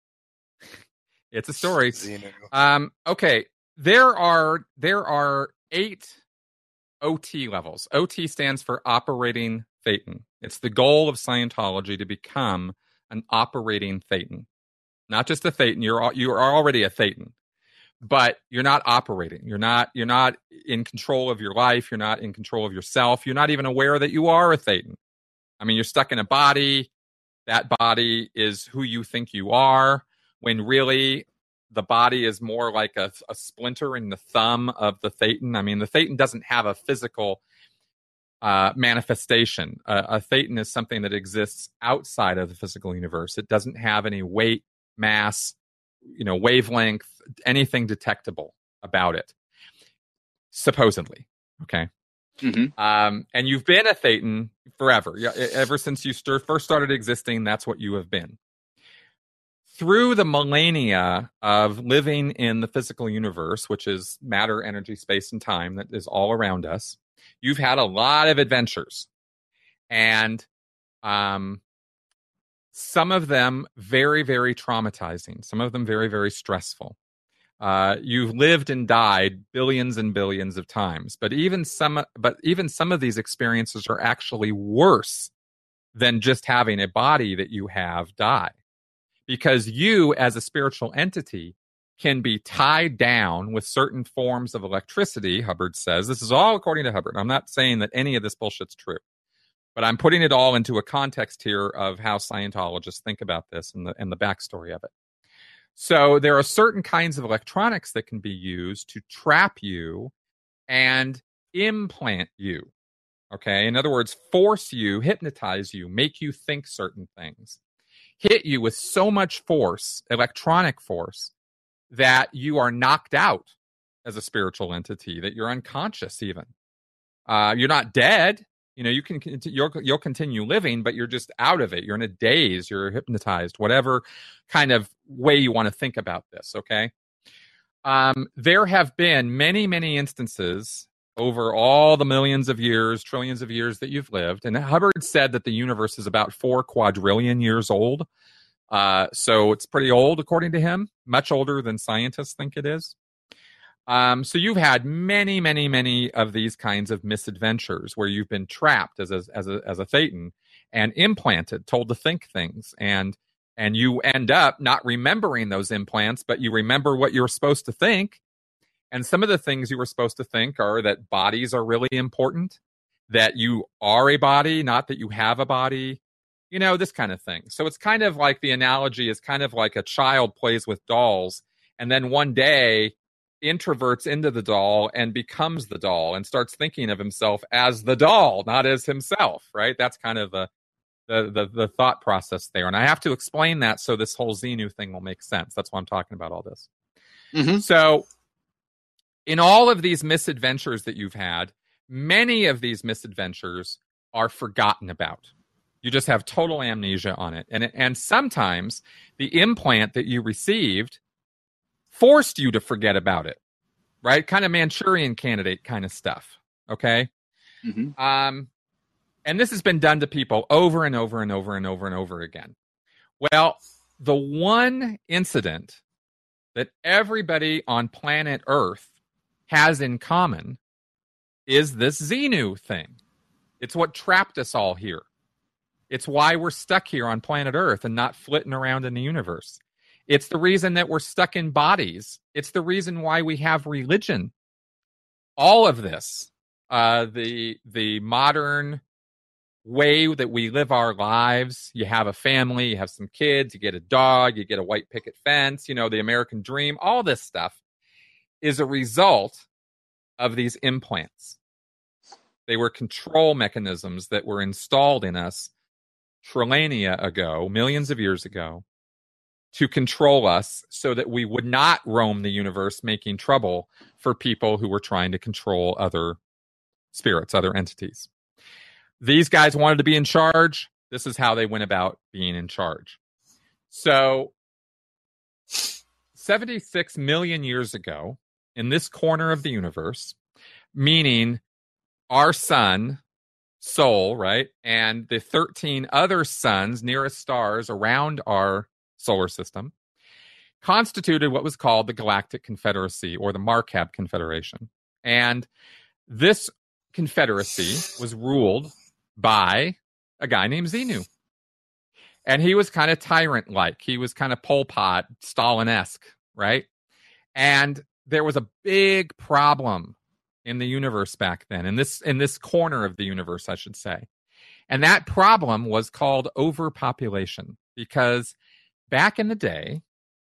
it's a story. Xenu. Um, okay. There are there are eight O T levels. O T stands for operating Thetan. It's the goal of Scientology to become an operating Thetan. Not just a Thetan. You're you are already a Thetan. But you're not operating. You're not you're not in control of your life. You're not in control of yourself. You're not even aware that you are a Thetan. I mean, you're stuck in a body. That body is who you think you are, when really the body is more like a, a splinter in the thumb of the Thetan. I mean, the Thetan doesn't have a physical uh, manifestation. Uh, a Thetan is something that exists outside of the physical universe. It doesn't have any weight, mass, you know, wavelength, anything detectable about it, supposedly. Okay. Mm-hmm. Um, and you've been a Thetan forever. Ever since you st- first started existing, that's what you have been. Through the millennia of living in the physical universe, which is matter, energy, space, and time that is all around us, you've had a lot of adventures. And um, some of them very, very traumatizing. Some of them very, very stressful. Uh, you've lived and died billions and billions of times, but even some, but even some of these experiences are actually worse than just having a body that you have die, because you, as a spiritual entity, can be tied down with certain forms of electricity. Hubbard says this is all according to Hubbard. I'm not saying that any of this bullshit's true, but I'm putting it all into a context here of how Scientologists think about this and the and the backstory of it. So there are certain kinds of electronics that can be used to trap you and implant you. Okay? In other words, force you, hypnotize you, make you think certain things. Hit you with so much force, electronic force, that you are knocked out as a spiritual entity, that you're unconscious even. Uh, you're not dead. You know, you can you'll, you'll continue living, but you're just out of it. You're in a daze. You're hypnotized. Whatever kind of way you want to think about this. Okay. Um, there have been many, many instances over all the millions of years, trillions of years that you've lived. And Hubbard said that the universe is about four quadrillion years old. Uh, so it's pretty old, according to him, much older than scientists think it is. Um, so you've had many, many, many of these kinds of misadventures where you've been trapped as a, as a, as a Thetan and implanted, told to think things. And, and you end up not remembering those implants, but you remember what you're supposed to think. And some of the things you were supposed to think are that bodies are really important, that you are a body, not that you have a body, you know, this kind of thing. So it's kind of like the analogy is kind of like a child plays with dolls and then one day introverts into the doll and becomes the doll and starts thinking of himself as the doll, not as himself, right? That's kind of the the the, the thought process there. And I have to explain that so this whole Xenu thing will make sense. That's why I'm talking about all this. Mm-hmm. So in all of these misadventures that you've had, many of these misadventures are forgotten about. You just have total amnesia on it. And, and sometimes the implant that you received forced you to forget about it, right? Kind of Manchurian Candidate kind of stuff, okay? Mm-hmm. Um, and this has been done to people over and over and over and over and over again. Well, the one incident that everybody on planet Earth has in common is this Xenu thing. It's what trapped us all here. It's why we're stuck here on planet Earth and not flitting around in the universe. It's the reason that we're stuck in bodies. It's the reason why we have religion. All of this, uh, the the modern way that we live our lives, you have a family, you have some kids, you get a dog, you get a white picket fence, you know, the American dream, all this stuff is a result of these implants. They were control mechanisms that were installed in us trillinia ago, millions of years ago, to control us so that we would not roam the universe making trouble for people who were trying to control other spirits, other entities. These guys wanted to be in charge. This is how they went about being in charge. So, seventy-six million years ago, in this corner of the universe, meaning our sun, Sol, right, and the thirteen other suns, nearest stars around our solar system, constituted what was called the Galactic Confederacy or the Markab Confederation. And this confederacy was ruled by a guy named Xenu. And he was kind of tyrant-like. He was kind of Pol Pot, Stalin-esque, right? And there was a big problem in the universe back then, in this in this corner of the universe, I should say. And that problem was called overpopulation, because back in the day,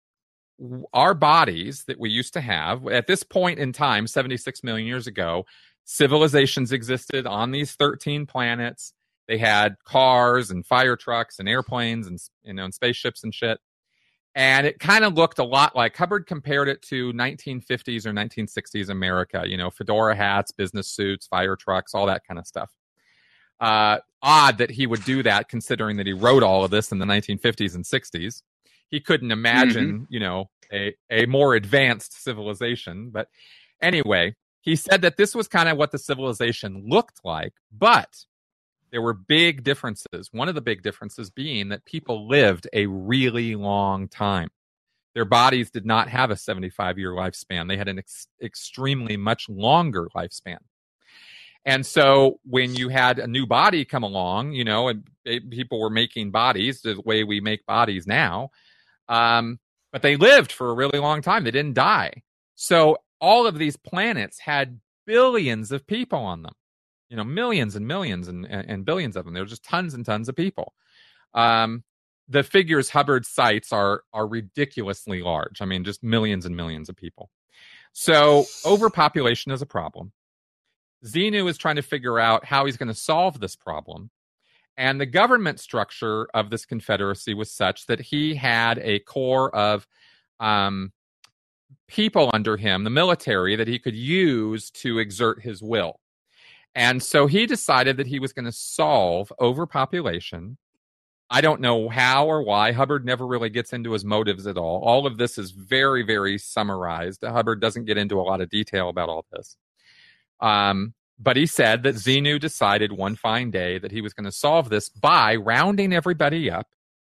our bodies that we used to have, at this point in time, seventy-six million years ago, civilizations existed on these thirteen planets. They had cars and fire trucks and airplanes and, you know, and spaceships and shit. And it kind of looked a lot like, Hubbard compared it to nineteen fifties or nineteen sixties America, you know, fedora hats, business suits, fire trucks, all that kind of stuff. Uh, odd that he would do that, considering that he wrote all of this in the nineteen fifties and sixties. He couldn't imagine, mm-hmm. you know, a, a more advanced civilization. But anyway, he said that this was kind of what the civilization looked like, but there were big differences. One of the big differences being that people lived a really long time. Their bodies did not have a seventy-five-year lifespan. They had an ex- extremely much longer lifespan. And so when you had a new body come along, you know, and people were making bodies the way we make bodies now, um, but they lived for a really long time. They didn't die. So all of these planets had billions of people on them. You know, millions and millions and, and, and billions of them. There were just tons and tons of people. Um, the figures Hubbard cites are are ridiculously large. I mean, just millions and millions of people. So overpopulation is a problem. Xenu is trying to figure out how he's going to solve this problem. And the government structure of this confederacy was such that he had a core of um, people under him, the military, that he could use to exert his will. And so he decided that he was going to solve overpopulation. I don't know how or why. Hubbard never really gets into his motives at all. All of this is very, very summarized. Hubbard doesn't get into a lot of detail about all this. Um, but he said that Xenu decided one fine day that he was going to solve this by rounding everybody up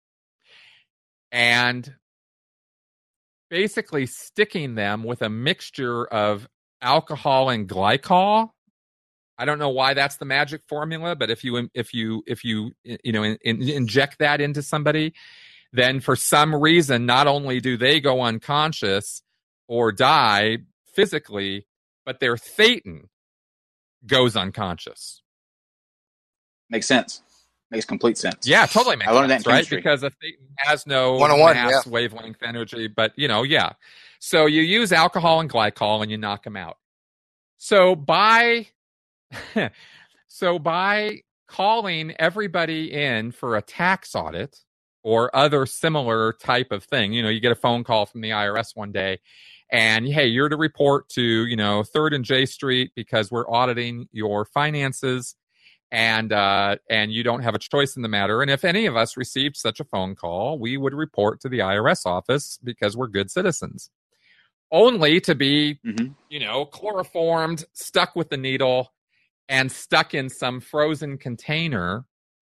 and basically sticking them with a mixture of alcohol and glycol. I don't know why that's the magic formula, but if you if you if you you know in, in, inject that into somebody, then for some reason not only do they go unconscious or die physically, but their thetan goes unconscious. Makes sense. Makes complete sense. Yeah, totally makes I learned sense, that in right? chemistry. Because a thetan has no one-on-one, mass, yeah. wavelength energy, but you know, yeah. So you use alcohol and glycol and you knock them out. So by so by calling everybody in for a tax audit or other similar type of thing, you know, you get a phone call from the I R S one day and, hey, you're to report to, you know, third and J Street because we're auditing your finances and uh, and you don't have a choice in the matter. And if any of us received such a phone call, we would report to the I R S office because we're good citizens. Only to be, mm-hmm. you know, chloroformed, stuck with the needle, and stuck in some frozen container.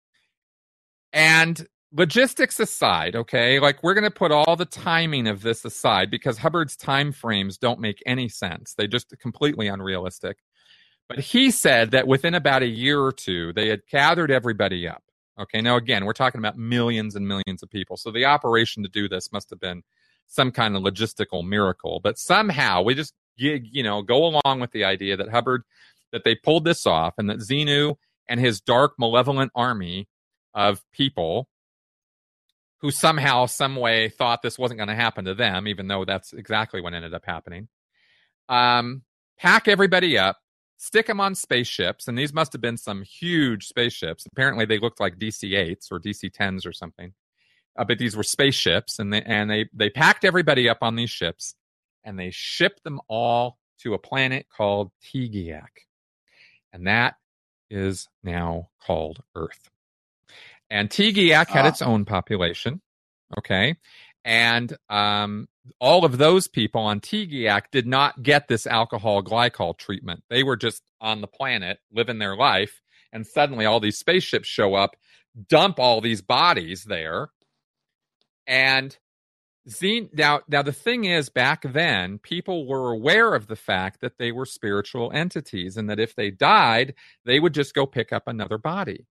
And logistics aside, okay, like we're going to put all the timing of this aside because Hubbard's time frames don't make any sense. They're just completely unrealistic. But he said that within about a year or two, they had gathered everybody up. Okay, now again, we're talking about millions and millions of people. So the operation to do this must have been some kind of logistical miracle. But somehow we just, you know, go along with the idea that Hubbard, that they pulled this off and that Xenu and his dark, malevolent army of people who somehow, some way thought this wasn't going to happen to them, even though that's exactly what ended up happening, um, pack everybody up, stick them on spaceships, and these must have been some huge spaceships. Apparently they looked like D C eights or D C tens or something. Uh, but these were spaceships, and they, and they, they packed everybody up on these ships, and they shipped them all to a planet called Tegeac. And that is now called Earth. And Tegeac had ah. its own population, okay? And um, all of those people on Tegeac did not get this alcohol glycol treatment. They were just on the planet, living their life, and suddenly all these spaceships show up, dump all these bodies there, and Xen- now, now the thing is, back then, people were aware of the fact that they were spiritual entities and that if they died, they would just go pick up another body.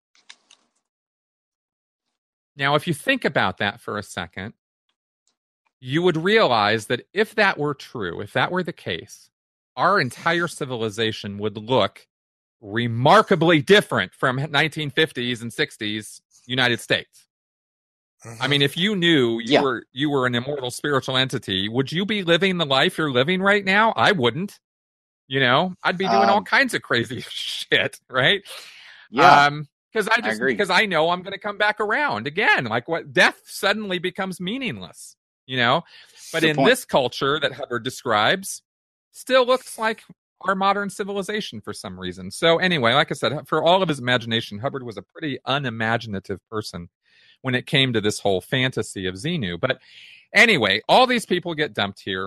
Now, if you think about that for a second, you would realize that if that were true, if that were the case, our entire civilization would look remarkably different from nineteen fifties and sixties United States. I mean, if you knew you yeah. were you were an immortal spiritual entity, would you be living the life you're living right now? I wouldn't. You know, I'd be doing um, all kinds of crazy shit, right? Yeah. Um, because I just because I, I know I'm going to come back around again. Like what death suddenly becomes meaningless, you know. But in point. This culture that Hubbard describes, still looks like our modern civilization for some reason. So anyway, like I said, for all of his imagination, Hubbard was a pretty unimaginative person when it came to this whole fantasy of Xenu. But anyway, all these people get dumped here.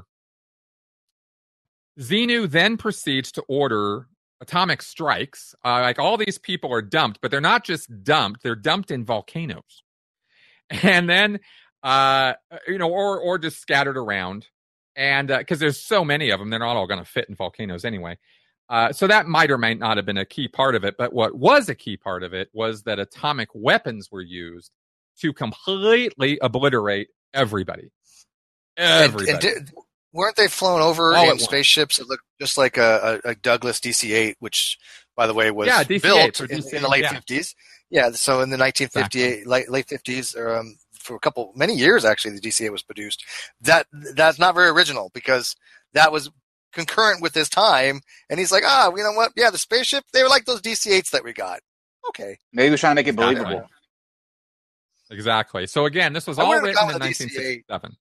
Xenu then proceeds to order atomic strikes. Uh, like all these people are dumped, but they're not just dumped, they're dumped in volcanoes. And then, uh, you know, or or just scattered around. And because uh, there's so many of them, they're not all going to fit in volcanoes anyway. Uh, so that might or might not have been a key part of it. But what was a key part of it was that atomic weapons were used to completely obliterate everybody. Everybody. And, and did, weren't they flown over All in spaceships that looked just like a, a, a Douglas D C eight, which, by the way, was yeah, built in, D C eight, in the late yeah. fifties? Yeah, so in the nineteen fifty-eight, exactly. late, late fifties, um, for a couple, many years actually, the D C eight was produced. That That's not very original because that was concurrent with his time, and he's like, ah, you know what? Yeah, the spaceship, they were like those D C eights that we got. Okay. Maybe he was trying to make it believable. Right. Exactly. So again, this was all written in nineteen sixty-seven.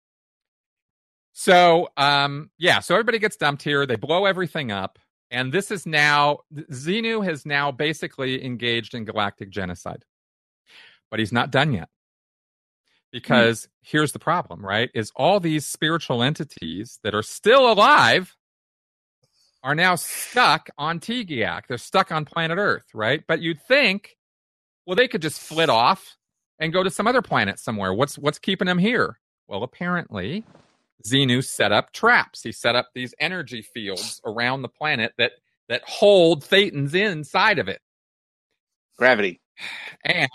So, um, yeah, so everybody gets dumped here. They blow everything up. And this is now, Xenu has now basically engaged in galactic genocide. But he's not done yet. Because mm. here's the problem, right? Is all these spiritual entities that are still alive are now stuck on Tegeac. They're stuck on planet Earth, right? But you'd think, well, they could just flit off and go to some other planet somewhere. What's what's keeping them here? Well, apparently, Xenu set up traps. He set up these energy fields around the planet that that hold Thetans inside of it. Gravity. And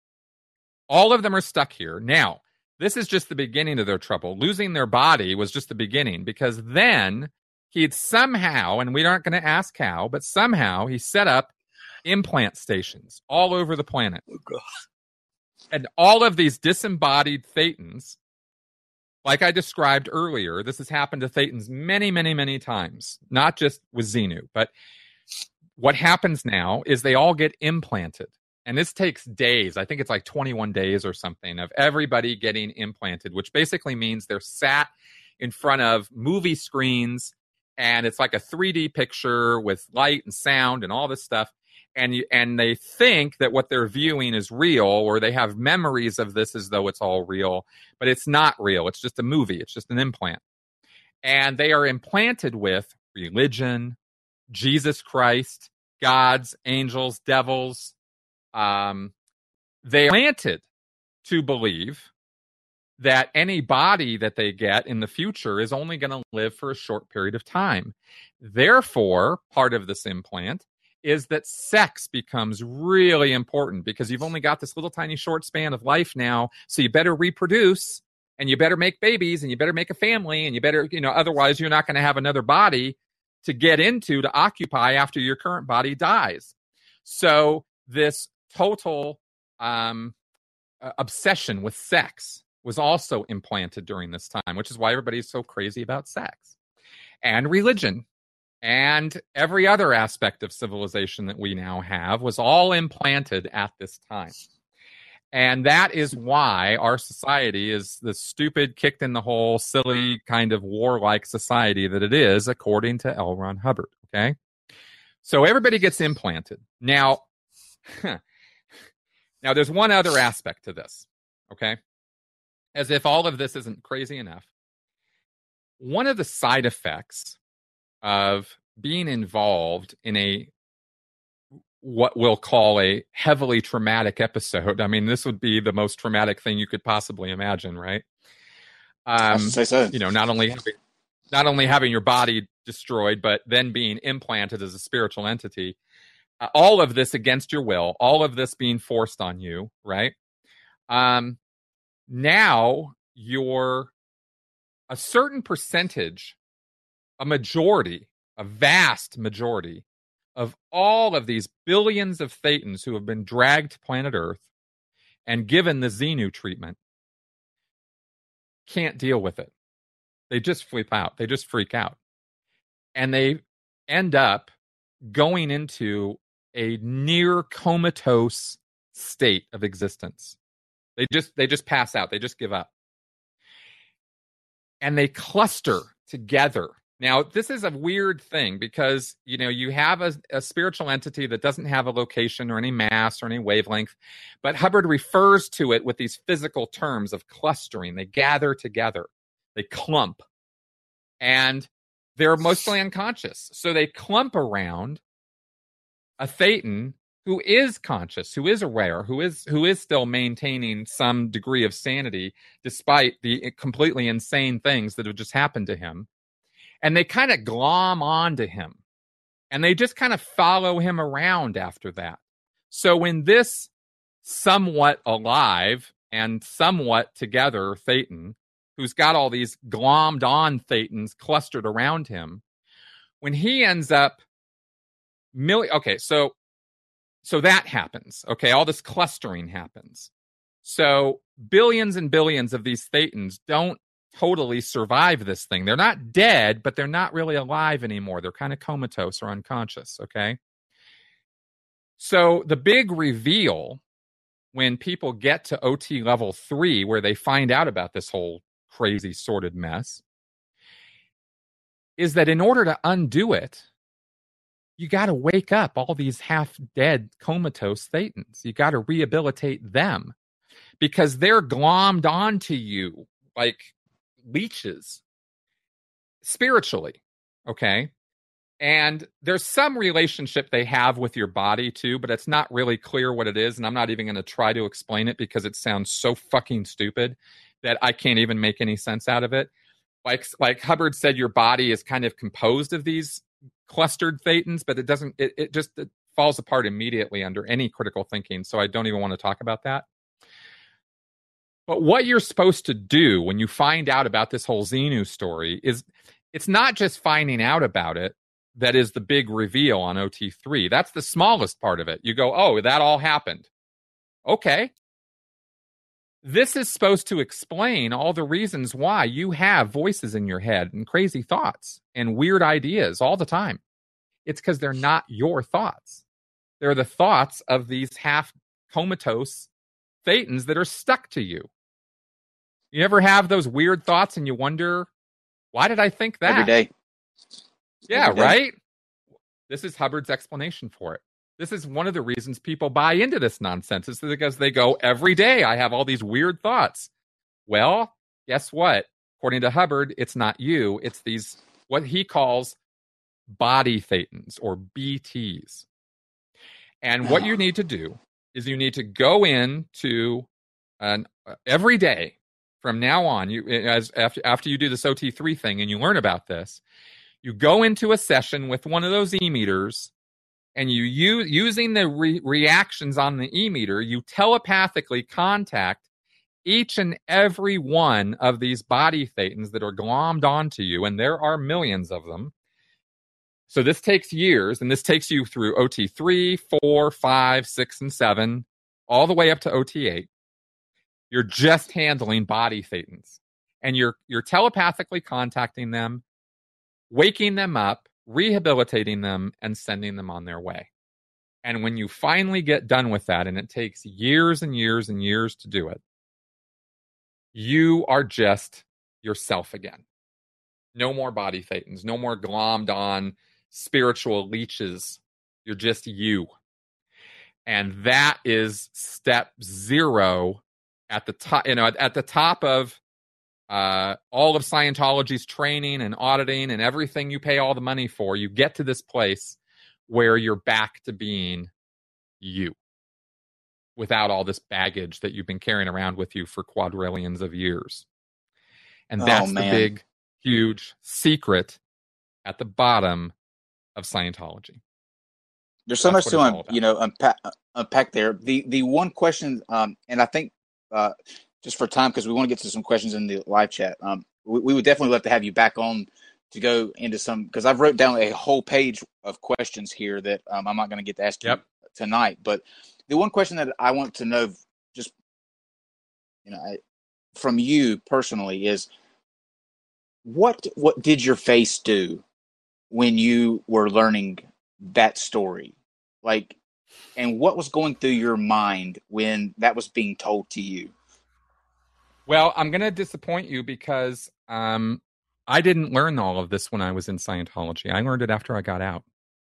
all of them are stuck here. Now, this is just the beginning of their trouble. Losing their body was just the beginning, because then he'd somehow, and we aren't going to ask how, but somehow he set up implant stations all over the planet. Oh, God. And all of these disembodied Thetans, like I described earlier, this has happened to Thetans many, many, many times, not just with Xenu. But what happens now is they all get implanted. And this takes days. I think it's like twenty-one days or something of everybody getting implanted, which basically means they're sat in front of movie screens, and it's like a three D picture with light and sound and all this stuff. And you, and they think that what they're viewing is real, or they have memories of this as though it's all real, but it's not real. It's just a movie. It's just an implant. And they are implanted with religion, Jesus Christ, gods, angels, devils. Um, they are planted to believe that any body that they get in the future is only going to live for a short period of time. Therefore, part of this implant is that sex becomes really important, because you've only got this little tiny short span of life now, so you better reproduce, and you better make babies, and you better make a family, and you better, you know, otherwise you're not going to have another body to get into, to occupy after your current body dies. So this total um, uh, obsession with sex was also implanted during this time, which is why everybody's so crazy about sex and religion. And every other aspect of civilization that we now have was all implanted at this time. And that is why our society is the stupid, kicked in the hole, silly, kind of warlike society that it is, according to L. Ron Hubbard. Okay? So everybody gets implanted. Now, now there's one other aspect to this. Okay? As if all of this isn't crazy enough. One of the side effects of being involved in a what we'll call a heavily traumatic episode. I mean, this would be the most traumatic thing you could possibly imagine, right? Um, I should say so. You know, not only having, not only having your body destroyed, but then being implanted as a spiritual entity. Uh, all of this against your will, all of this being forced on you, right? Um, now you're a certain percentage, a majority, a vast majority of all of these billions of Thetans who have been dragged to planet Earth and given the Xenu treatment can't deal with it. They just flip out. They just freak out. And they end up going into a near comatose state of existence. They just they just pass out. They just give up. And they cluster together. Now, this is a weird thing because, you know, you have a, a spiritual entity that doesn't have a location or any mass or any wavelength, but Hubbard refers to it with these physical terms of clustering. They gather together. They clump. And they're mostly unconscious. So they clump around a Thetan who is conscious, who is aware, who is who is still maintaining some degree of sanity despite the completely insane things that have just happened to him. And they kind of glom onto him. And they just kind of follow him around after that. So when this somewhat alive and somewhat together Thetan, who's got all these glommed on Thetans clustered around him, when he ends up milli- okay, so so that happens. Okay, all this clustering happens. So billions and billions of these Thetans don't totally survive this thing. They're not dead, but they're not really alive anymore. They're kind of comatose or unconscious, okay? So the big reveal when people get to O T level three, where they find out about this whole crazy sordid mess, is that in order to undo it, you got to wake up all these half-dead comatose Thetans. You got to rehabilitate them because they're glommed onto you like leeches spiritually, okay? And there's some relationship they have with your body too, but it's not really clear what it is. And I'm not even going to try to explain it because it sounds so fucking stupid that I can't even make any sense out of it. Like, like Hubbard said, your body is kind of composed of these clustered thetans, but it doesn't, it, it just it falls apart immediately under any critical thinking. So I don't even want to talk about that. But what you're supposed to do when you find out about this whole Xenu story is it's not just finding out about it that is the big reveal on O T three. That's the smallest part of it. You go, oh, that all happened. Okay. This is supposed to explain all the reasons why you have voices in your head and crazy thoughts and weird ideas all the time. It's because they're not your thoughts. They're the thoughts of these half comatose thetans that are stuck to you. You ever have those weird thoughts and you wonder, why did I think that? Every day. Yeah, Every day. right? This is Hubbard's explanation for it. This is one of the reasons people buy into this nonsense. Is because they go, every day I have all these weird thoughts. Well, guess what? According to Hubbard, it's not you. It's these, what he calls body thetans or B Ts. And what you need to do is you need to go into an every day from now on, you as after, after you do this O T three thing and you learn about this, you go into a session with one of those e-meters and you use, using the re- reactions on the e-meter, you telepathically contact each and every one of these body thetans that are glommed onto you, and there are millions of them. So this takes years, and this takes you through O T three, four, five, six, and seven, all the way up to O T eight. You're just handling body thetans, and you're you're telepathically contacting them, waking them up, rehabilitating them, and sending them on their way. And when you finally get done with that, and it takes years and years and years to do it, you are just yourself again. No more body thetans, no more glommed on spiritual leeches. You're just you. And that is step zero at the top, you know, at the top of uh, all of Scientology's training and auditing and everything you pay all the money for. You get to this place where you're back to being you without all this baggage that you've been carrying around with you for quadrillions of years. And that's oh, the big, huge secret at the bottom of Scientology. There's so That's much to un, you know unpack, unpack there. The the one question, um, and I think uh, just for time, because we want to get to some questions in the live chat. Um, we, we would definitely love to have you back on to go into some, because I've wrote down a whole page of questions here that um, I'm not going to get to ask yep. you tonight. But the one question that I want to know, just you know, I, from you personally, is what what did your face do when you were learning that story? Like, and what was going through your mind when that was being told to you? Well, I'm going to disappoint you because um, I didn't learn all of this when I was in Scientology. I learned it after I got out.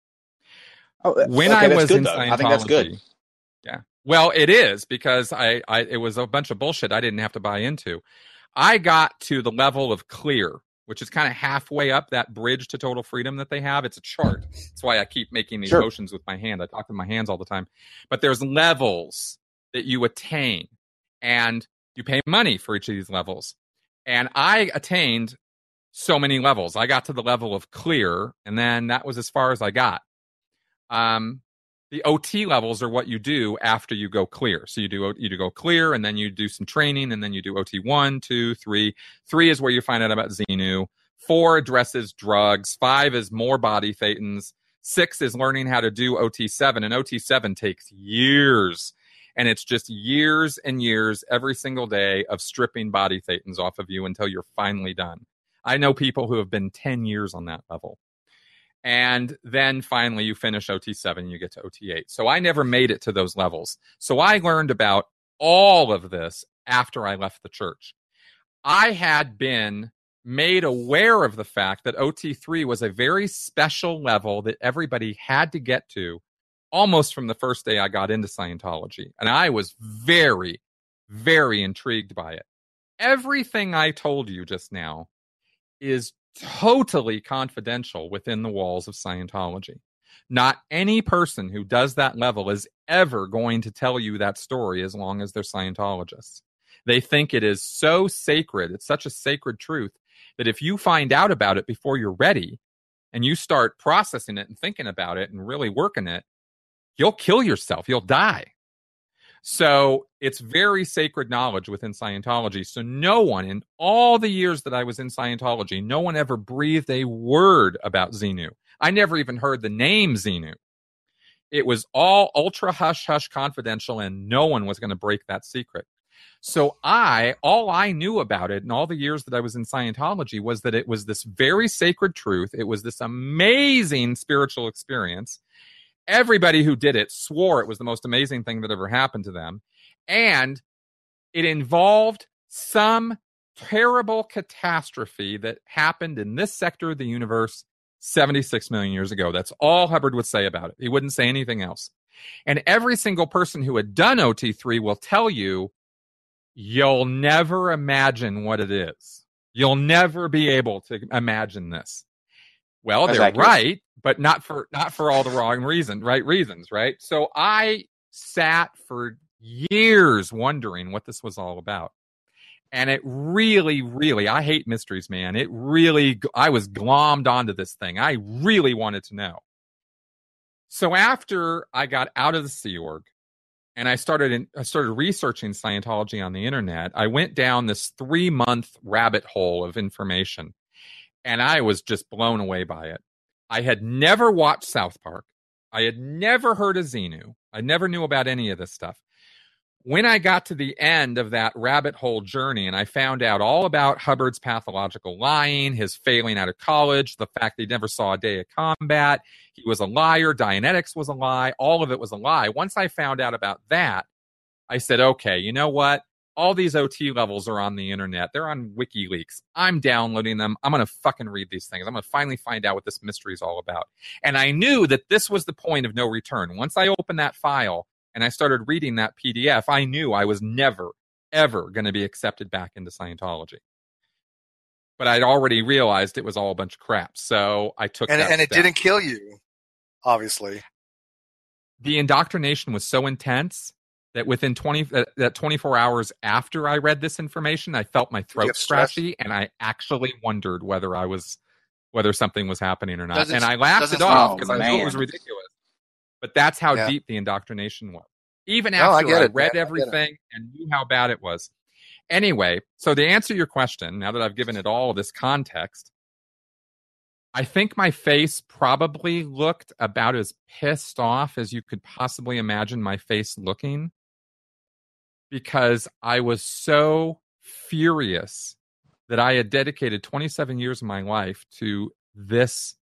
Oh, when okay, I was good, in though. Scientology, I think that's good. Yeah. Well, it is because I, I it was a bunch of bullshit I didn't have to buy into. I got to the level of clear, which is kind of halfway up that bridge to total freedom that they have. It's a chart. That's why I keep making these sure. motions with my hand. I talk with my hands all the time. But there's levels that you attain, and you pay money for each of these levels. And I attained so many levels. I got to the level of clear, and then that was as far as I got. Um, the O T levels are what you do after you go clear. So you do you do go clear, and then you do some training, and then you do O T one, two, three. Three is where you find out about Xenu. Four addresses drugs. Five is more body thetans. Six is learning how to do O T seven, and O T seven takes years. And it's just years and years every single day of stripping body thetans off of you until you're finally done. I know people who have been ten years on that level. And then finally you finish O T seven, you get to O T eight. So I never made it to those levels. So I learned about all of this after I left the church. I had been made aware of the fact that O T three was a very special level that everybody had to get to almost from the first day I got into Scientology. And I was very, very intrigued by it. Everything I told you just now is totally confidential within the walls of Scientology. Not any person who does that level is ever going to tell you that story as long as they're Scientologists. They think it is so sacred, it's such a sacred truth, that if you find out about it before you're ready and you start processing it and thinking about it and really working it, you'll kill yourself, you'll die. So it's very sacred knowledge within Scientology. So no one, in all the years that I was in Scientology, no one ever breathed a word about Xenu. I never even heard the name Xenu. It was all ultra hush-hush confidential, and no one was going to break that secret. So I, all I knew about it in all the years that I was in Scientology was that it was this very sacred truth. It was this amazing spiritual experience. Everybody who did it swore it was the most amazing thing that ever happened to them. And it involved some terrible catastrophe that happened in this sector of the universe seventy-six million years ago. That's all Hubbard would say about it. He wouldn't say anything else. And every single person who had done O T three will tell you, you'll never imagine what it is. You'll never be able to imagine this. Well, That's they're accurate. right, but not for not for all the wrong reason, right reasons, right? So I sat for years wondering what this was all about. And it really, really, I hate mysteries, man. It really, I was glommed onto this thing. I really wanted to know. So after I got out of the Sea Org and I started in, I started researching Scientology on the internet, I went down this three month rabbit hole of information. And I was just blown away by it. I had never watched South Park. I had never heard of Xenu. I never knew about any of this stuff. When I got to the end of that rabbit hole journey and I found out all about Hubbard's pathological lying, his failing out of college, the fact that he never saw a day of combat, he was a liar, Dianetics was a lie, all of it was a lie. Once I found out about that, I said, okay, you know what? All these O T levels are on the internet. They're on WikiLeaks. I'm downloading them. I'm going to fucking read these things. I'm going to finally find out what this mystery is all about. And I knew that this was the point of no return. Once I opened that file and I started reading that P D F, I knew I was never, ever going to be accepted back into Scientology. But I'd already realized it was all a bunch of crap. So I took and, that and it step. didn't kill you, obviously. The indoctrination was so intense that within twenty uh, that twenty-four hours after I read this information, I felt my throat scratchy, and I actually wondered whether I was whether something was happening or not. Doesn't- and I laughed it doesn't- off oh, because I thought it was man. ridiculous. But that's how Yeah. deep the indoctrination was. Even No, I after get I it, read man. I get it. everything and knew how bad it was. Anyway, so to answer your question, now that I've given it all this context, I think my face probably looked about as pissed off as you could possibly imagine my face looking, because I was so furious that I had dedicated twenty-seven years of my life to this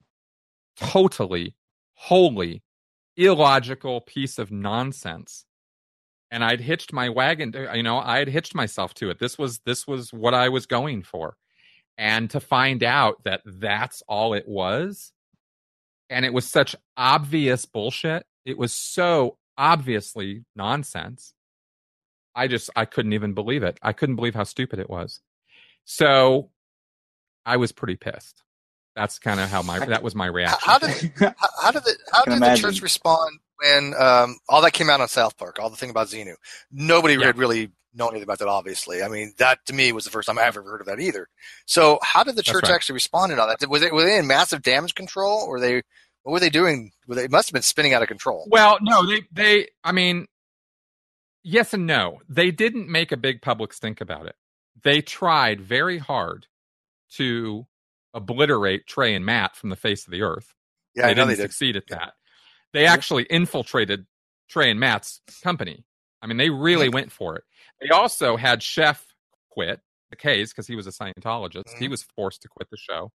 totally, wholly illogical piece of nonsense. And I'd hitched my wagon, you know, I had hitched myself to it. This was this was what I was going for. And to find out that that's all it was, and it was such obvious bullshit, it was so obviously nonsense, I just, I couldn't even believe it. I couldn't believe how stupid it was. So I was pretty pissed. That's kind of how my, that was my reaction. How did how, how did the how can did the imagine. church respond when um, all that came out on South Park? All the thing about Xenu. Nobody Yeah. had really known anything about that. Obviously, I mean that to me was the first time I ever heard of that either. So how did the That's church right. actually respond to all that? Was it were they in massive damage control, or they what were they doing? Were they it must have been spinning out of control. Well, no, they, they, I mean, yes and no. They didn't make a big public stink about it. They tried very hard to obliterate Trey and Matt from the face of the earth. Yeah, they I know didn't they did. succeed at that. They actually infiltrated Trey and Matt's company. I mean, they really went for it. They also had Chef quit the case because he was a Scientologist. Mhm. He was forced to quit the show.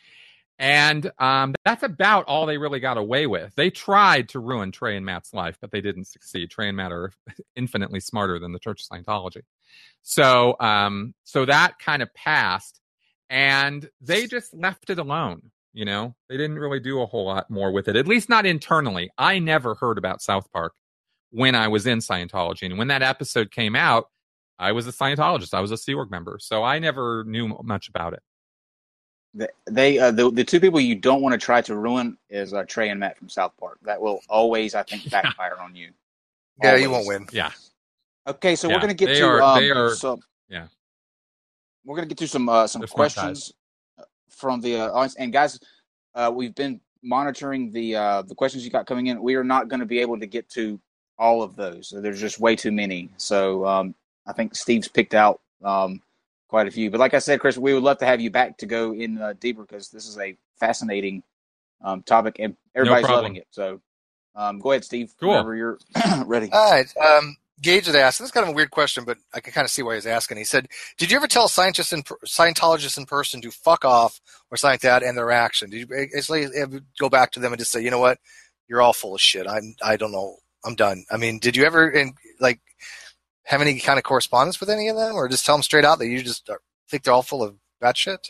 And um, that's about all they really got away with. They tried to ruin Trey and Matt's life, but they didn't succeed. Trey and Matt are infinitely smarter than the Church of Scientology. So, um, so that kind of passed, and they just left it alone. You know, they didn't really do a whole lot more with it, at least not internally. I never heard about South Park when I was in Scientology. And when that episode came out, I was a Scientologist. I was a Sea Org member. So I never knew much about it. The, they uh, the the two people you don't want to try to ruin is uh, Trey and Matt from South Park. That will always, I think, backfire on you. Yeah, Always. you won't win. Yeah. Okay, so Yeah, we're gonna get they to are- um, they are- some. yeah. We're gonna get to some uh, some They're smart questions from the uh, audience, and guys, uh, we've been monitoring the uh, the questions you got coming in. We are not going to be able to get to all of those. There's just way too many. So um, I think Steve's picked out um, quite a few. But like I said, Chris, we would love to have you back to go in uh, deeper because this is a fascinating um, topic and everybody's problem. loving it. So um, go ahead, Steve. Cool. Whenever you're ready. All right. Um, Gage had asked, this is kind of a weird question, but I can kind of see why he's asking. He said, did you ever tell scientists and Scientologists in person to fuck off or something like that and their action? Did you basically go back to them and just say, you know what, you're all full of shit. I'm, I don't know. I'm done. I mean, did you ever in, like have any kind of correspondence with any of them or just tell them straight out that you just think they're all full of bad shit?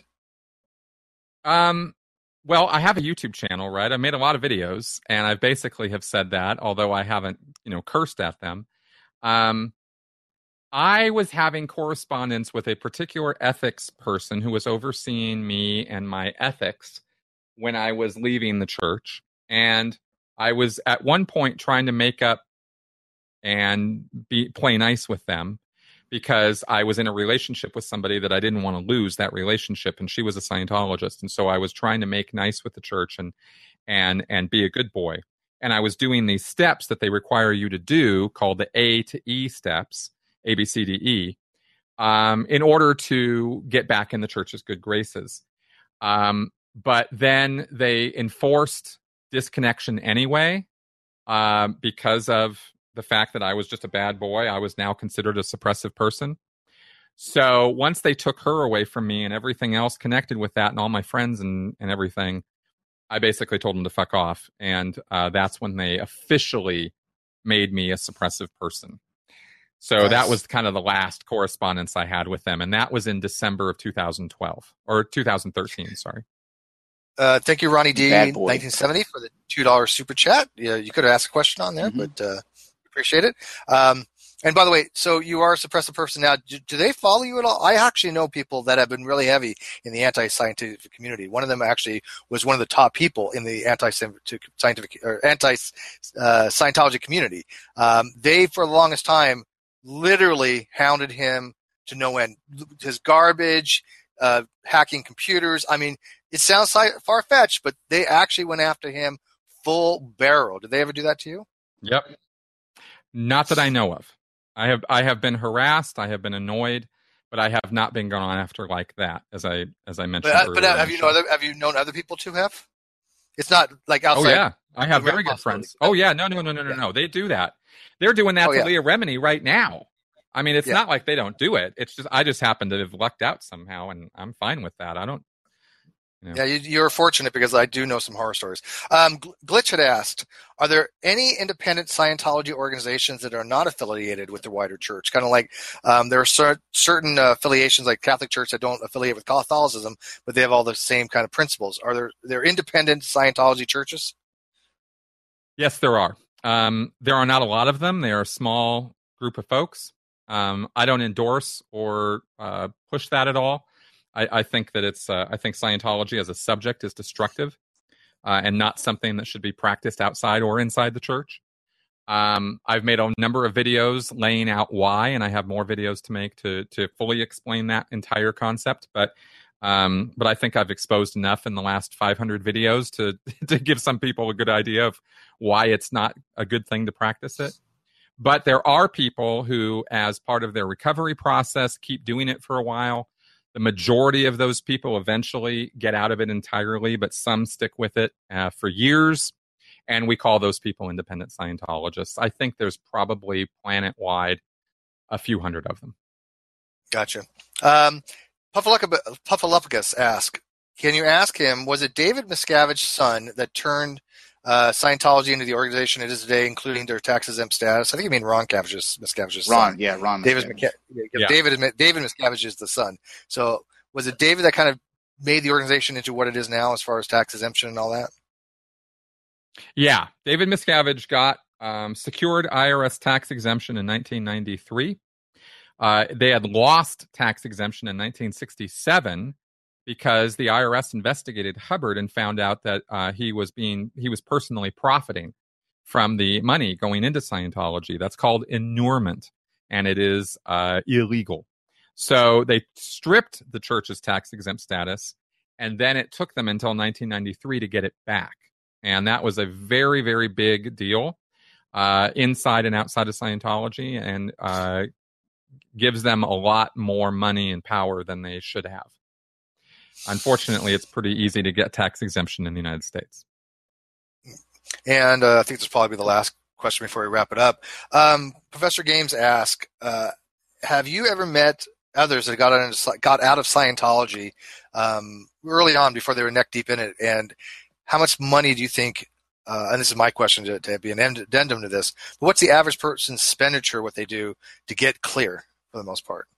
Um, well, I have a YouTube channel, right? I made a lot of videos and I basically have said that, although I haven't, you know, cursed at them. Um, I was having correspondence with a particular ethics person who was overseeing me and my ethics when I was leaving the church. And I was at one point trying to make up and be play nice with them because I was in a relationship with somebody that I didn't want to lose that relationship. And she was a Scientologist. And so I was trying to make nice with the church and, and, and be a good boy. And I was doing these steps that they require you to do called the A to E steps, A, B, C, D, E, um, in order to get back in the church's good graces. Um, but then they enforced disconnection anyway uh, because of the fact that I was just a bad boy. I was now considered a suppressive person. So once they took her away from me and everything else connected with that and all my friends and, and everything, I basically told them to fuck off. And uh, that's when they officially made me a suppressive person. So nice. That was kind of the last correspondence I had with them. And that was in December of two thousand twelve or two thousand thirteen. Sorry. Uh, thank you, Ronnie D, nineteen seventy, for the two dollars super chat. Yeah, you could have asked a question on there, mm-hmm. but uh, appreciate it. Um, and by the way, so you are a suppressive person now. Do, do they follow you at all? I actually know people that have been really heavy in the anti-scientific community. One of them actually was one of the top people in the anti-scientific or anti-Scientology community. Um, they, for the longest time, literally hounded him to no end. His garbage, uh, hacking computers. I mean, it sounds far-fetched, but they actually went after him full barrel. Did they ever do that to you? Yep. Not that I know of. I have I have been harassed. I have been annoyed, but I have not been gone after like that, as I as I mentioned. But, earlier. but have you know other, have you known other people to have? It's not like outside. Oh yeah, I have very good friends. Oh yeah, no no no no no no. They do that. They're doing that oh, to yeah. Leah Remini right now. I mean, it's yeah. not like they don't do it. It's just I just happen to have lucked out somehow, and I'm fine with that. I don't. You know. Yeah, you, you're fortunate because I do know some horror stories. Um, Glitch had asked, are there any independent Scientology organizations that are not affiliated with the wider church? Kind of like um, there are cer- certain uh, affiliations like Catholic Church that don't affiliate with Catholicism, but they have all the same kind of principles. Are there, there independent Scientology churches? Yes, there are. Um, there are not a lot of them. They are a small group of folks. Um, I don't endorse or uh, push that at all. I, I think that it's. Uh, I think Scientology as a subject is destructive, uh, and not something that should be practiced outside or inside the church. Um, I've made a number of videos laying out why, and I have more videos to make to to fully explain that entire concept. But um, but I think I've exposed enough in the last five hundred videos to to give some people a good idea of why it's not a good thing to practice it. But there are people who, as part of their recovery process, keep doing it for a while. The majority of those people eventually get out of it entirely, but some stick with it uh, for years. And we call those people independent Scientologists. I think there's probably planet-wide a few hundred of them. Gotcha. Um, Puffaluppagus asked, can you ask him, was it David Miscavige's son that turned uh, Scientology into the organization it is today, including their tax-exempt status? I think you mean Ron Miscavige's, Miscavige's Ron, son. yeah, Ron David Miscavige. Misca- Yeah. David, David Miscavige is the son. So was it David that kind of made the organization into what it is now as far as tax exemption and all that? Yeah, David Miscavige got um, secured I R S tax exemption in nineteen ninety-three. Uh, they had lost tax exemption in nineteen sixty-seven because the I R S investigated Hubbard and found out that uh, he was being he was personally profiting from the money going into Scientology. That's called inurement, and it is uh, illegal. So they stripped the church's tax-exempt status, and then it took them until nineteen ninety-three to get it back. And that was a very, very big deal uh, inside and outside of Scientology, and uh, gives them a lot more money and power than they should have. Unfortunately, it's pretty easy to get tax exemption in the United States. And uh, I think this will probably be the last question before we wrap it up. Um, Professor Games asked, uh, have you ever met others that got out of, got out of Scientology um, early on before they were neck deep in it? And how much money do you think, uh, and this is my question to, to be an addendum to this, but what's the average person's expenditure, what they do to get clear for the most part?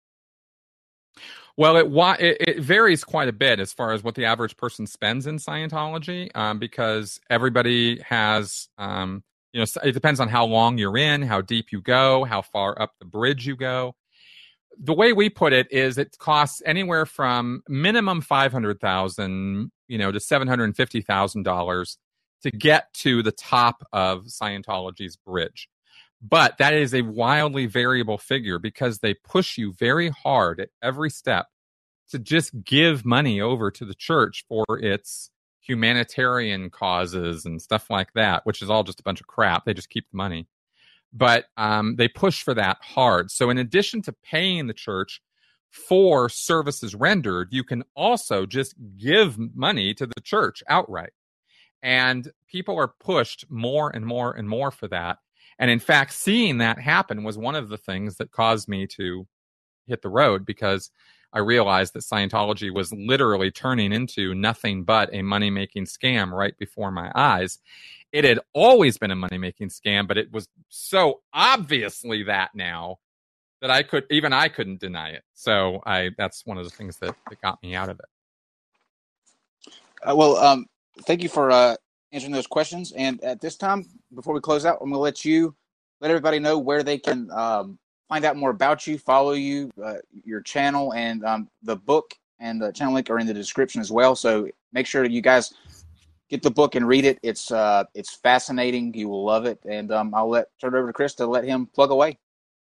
Well, it, it it varies quite a bit as far as what the average person spends in Scientology, um, because everybody has, um, you know, it depends on how long you're in, how deep you go, how far up the bridge you go. The way we put it is it costs anywhere from minimum five hundred thousand dollars, you know, to seven hundred fifty thousand dollars to get to the top of Scientology's bridge. But that is a wildly variable figure because they push you very hard at every step to just give money over to the church for its humanitarian causes and stuff like that, which is all just a bunch of crap. They just keep the money. But um, they push for that hard. So in addition to paying the church for services rendered, you can also just give money to the church outright. And people are pushed more and more and more for that. And in fact, seeing that happen was one of the things that caused me to hit the road, because I realized that Scientology was literally turning into nothing but a money-making scam right before my eyes. It had always been a money-making scam, but it was so obviously that now that I could, even I couldn't deny it. So I, that's one of the things that, that got me out of it. Uh, well, um, thank you for uh, answering those questions. And at this time, before we close out, I'm going to let you let everybody know where they can um, find out more about you, follow you, uh, your channel, and um, the book and the channel link are in the description as well. So make sure you guys get the book and read it. It's uh, it's fascinating. You will love it. And um, I'll let turn it over to Chris to let him plug away.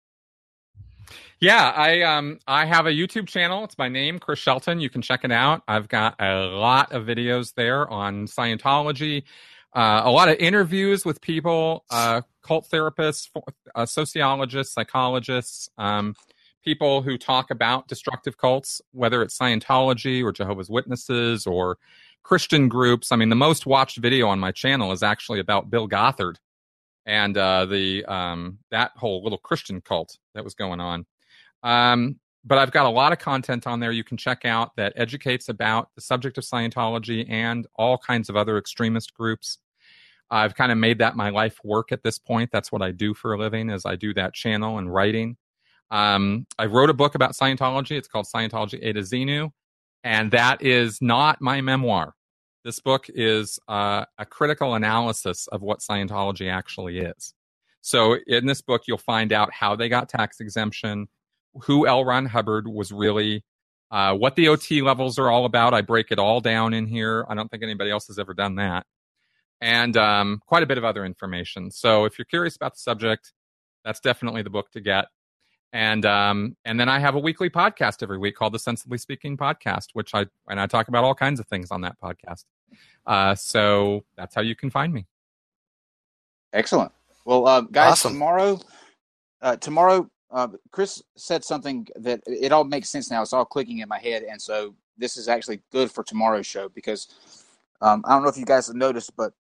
Yeah, I um I have a YouTube channel. It's my name, Chris Shelton. You can check it out. I've got a lot of videos there on Scientology, uh, a lot of interviews with people, uh, cult therapists, uh, sociologists, psychologists, um, people who talk about destructive cults, whether it's Scientology or Jehovah's Witnesses or Christian groups. I mean, the most watched video on my channel is actually about Bill Gothard and uh, the um, that whole little Christian cult that was going on. Um, but I've got a lot of content on there you can check out that educates about the subject of Scientology and all kinds of other extremist groups. I've kind of made that my life work at this point. That's what I do for a living, is I do that channel and writing. Um, I wrote a book about Scientology. It's called Scientology A to Xenu, and that is not my memoir. This book is uh, a critical analysis of what Scientology actually is. So in this book, you'll find out how they got tax exemption, who L. Ron Hubbard was really, uh, what the O T levels are all about. I break it all down in here. I don't think anybody else has ever done that. And um, quite a bit of other information. So if you're curious about the subject, that's definitely the book to get. And um, and then I have a weekly podcast every week called the Sensibly Speaking Podcast, which I and I talk about all kinds of things on that podcast. Uh, so that's how you can find me. Excellent. Well, uh, guys, Awesome. tomorrow, uh, tomorrow, uh, Chris said something that it all makes sense now. It's all clicking in my head, and so this is actually good for tomorrow's show because um, I don't know if you guys have noticed, but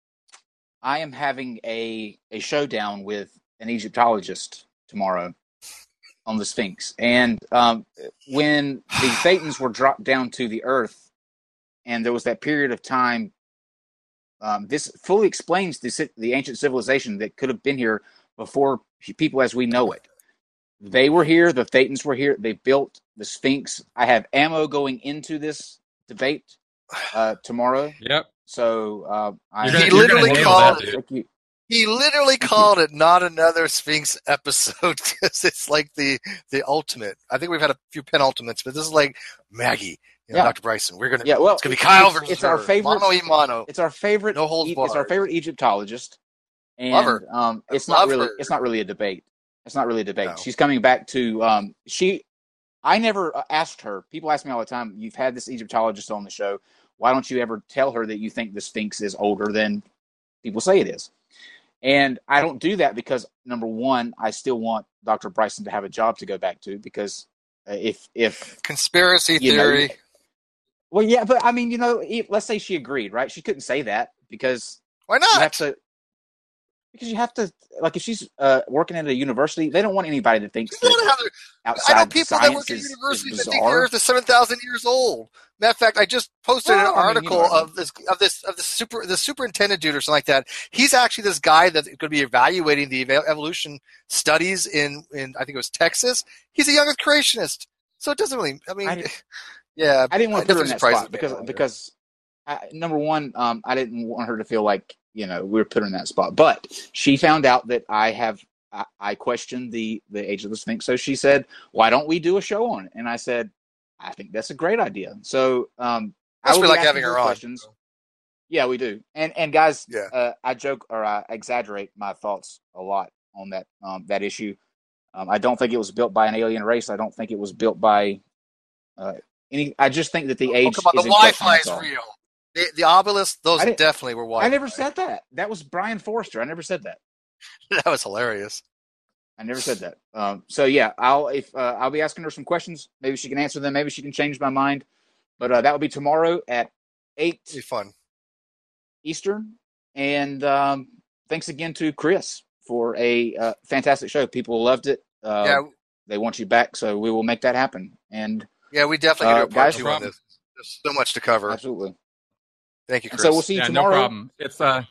I am having a a showdown with an Egyptologist tomorrow on the Sphinx. And um, when the Thetans were dropped down to the earth, and there was that period of time, um, this fully explains the, the ancient civilization that could have been here before people as we know it. They were here. The Thetans were here. They built the Sphinx. I have ammo going into this debate uh, tomorrow. Yep. So uh, I He literally called that, it. He literally called it not another Sphinx episode because it's like the the ultimate. I think we've had a few penultimates, but this is like, Maggie, You know, Yeah. Doctor Bryson. We're gonna. Yeah, well, it's gonna be Kyle it's, versus it's our her. favorite. Mono e mono. It's our favorite. No holds e- It's our barred. favorite Egyptologist, and Love her. um, I it's not love really. her. It's not really a debate. It's not really a debate. No. She's coming back to. Um, she. I never uh, asked her. People ask me all the time. You've had this Egyptologist on the show. Why don't you ever tell her that you think the Sphinx is older than people say it is? And I don't do that because, number one, I still want Doctor Bryson to have a job to go back to, because uh, if if Conspiracy you know, theory. well, yeah, but I mean, you know, if, let's say she agreed, right? She couldn't say that because Why you have not? to, because you have to, like, if she's uh, working at a university, they don't want anybody to think She's that not having- outside I know people that science work at is, universities is that think the bizarre. Earth is seven thousand years old. Matter of fact, I just posted Well, an I mean, you know article what I mean. of this of this of the super the superintendent dude or something like that. He's actually this guy that's going to be evaluating the eva- evolution studies in in I think it was Texas. He's a young Earth creationist, so it doesn't really. I mean, I didn't- yeah, I didn't want to put her in nothing that surprises spot me because any longer. because I, number one, um, I didn't want her to feel like, you know, we were put her in that spot. But she found out that I have I, I questioned the the age of the Sphinx, so she said, "Why don't we do a show on it?" And I said, "I think that's a great idea." So um, I Plus, will we be like asking having her her on. questions. Yeah, we do. And and guys, Yeah. uh, I joke or I exaggerate my thoughts a lot on that um, that issue. Um, I don't think it was built by an alien race. I don't think it was built by uh, any. I just think that the Oh, age come on, the is in question. Wi-Fi That's is all. real. The, the obelisk, those I didn't- definitely were Wi-Fi. I never said that. That was Brian Forrester. I never said that. That was hilarious. I never said that. Um, so yeah, I'll if uh, I'll be asking her some questions. Maybe she can answer them. Maybe she can change my mind. But uh, that will be tomorrow at eight It'll be fun. Eastern. And um, thanks again to Chris for a uh, fantastic show. People loved it. Uh, yeah, They want you back, so we will make that happen. And yeah, we definitely Uh, can do a part guys, two no on problem. this. There's so much to cover. absolutely. Thank you, And Chris. so we'll see you Yeah, no tomorrow. problem. It's a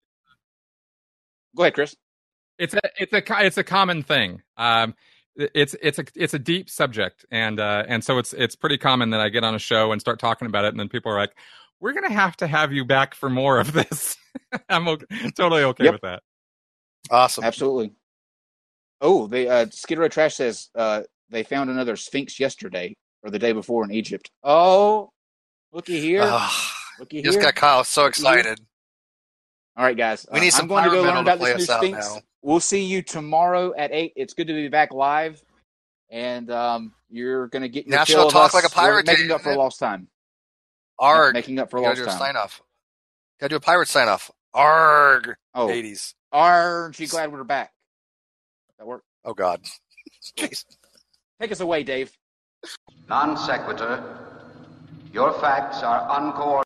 Go ahead, Chris. it's a it's a co- it's a common thing. Um, it's it's a it's a deep subject, and uh, and so it's it's pretty common that I get on a show and start talking about it, and then people are like, "We're gonna have to have you back for more of this." I'm okay, totally okay Yep. with that. Awesome. Absolutely. Oh, the uh, Skid Row Trash says uh, they found another Sphinx yesterday or the day before in Egypt. Oh, looky here. Ah, looky just here. got Kyle so Looky here. excited. All right, guys. We need uh, some I'm going to go Pyro learn Metal about to play this new us out Sphinx. now. We'll see you tomorrow at eight. It's good to be back live. And um, you're going to get your National fill of Talk us. Like a Pirate We're making Day, up for isn't it? lost time. Arg. Making up for You gotta lost do a time. sign off. Gotta do a pirate sign off. Arg. Oh, eighties. aren't you glad we're back? That work? Oh God. Jeez. Take us away, Dave. Non sequitur. Your facts are uncoordinated.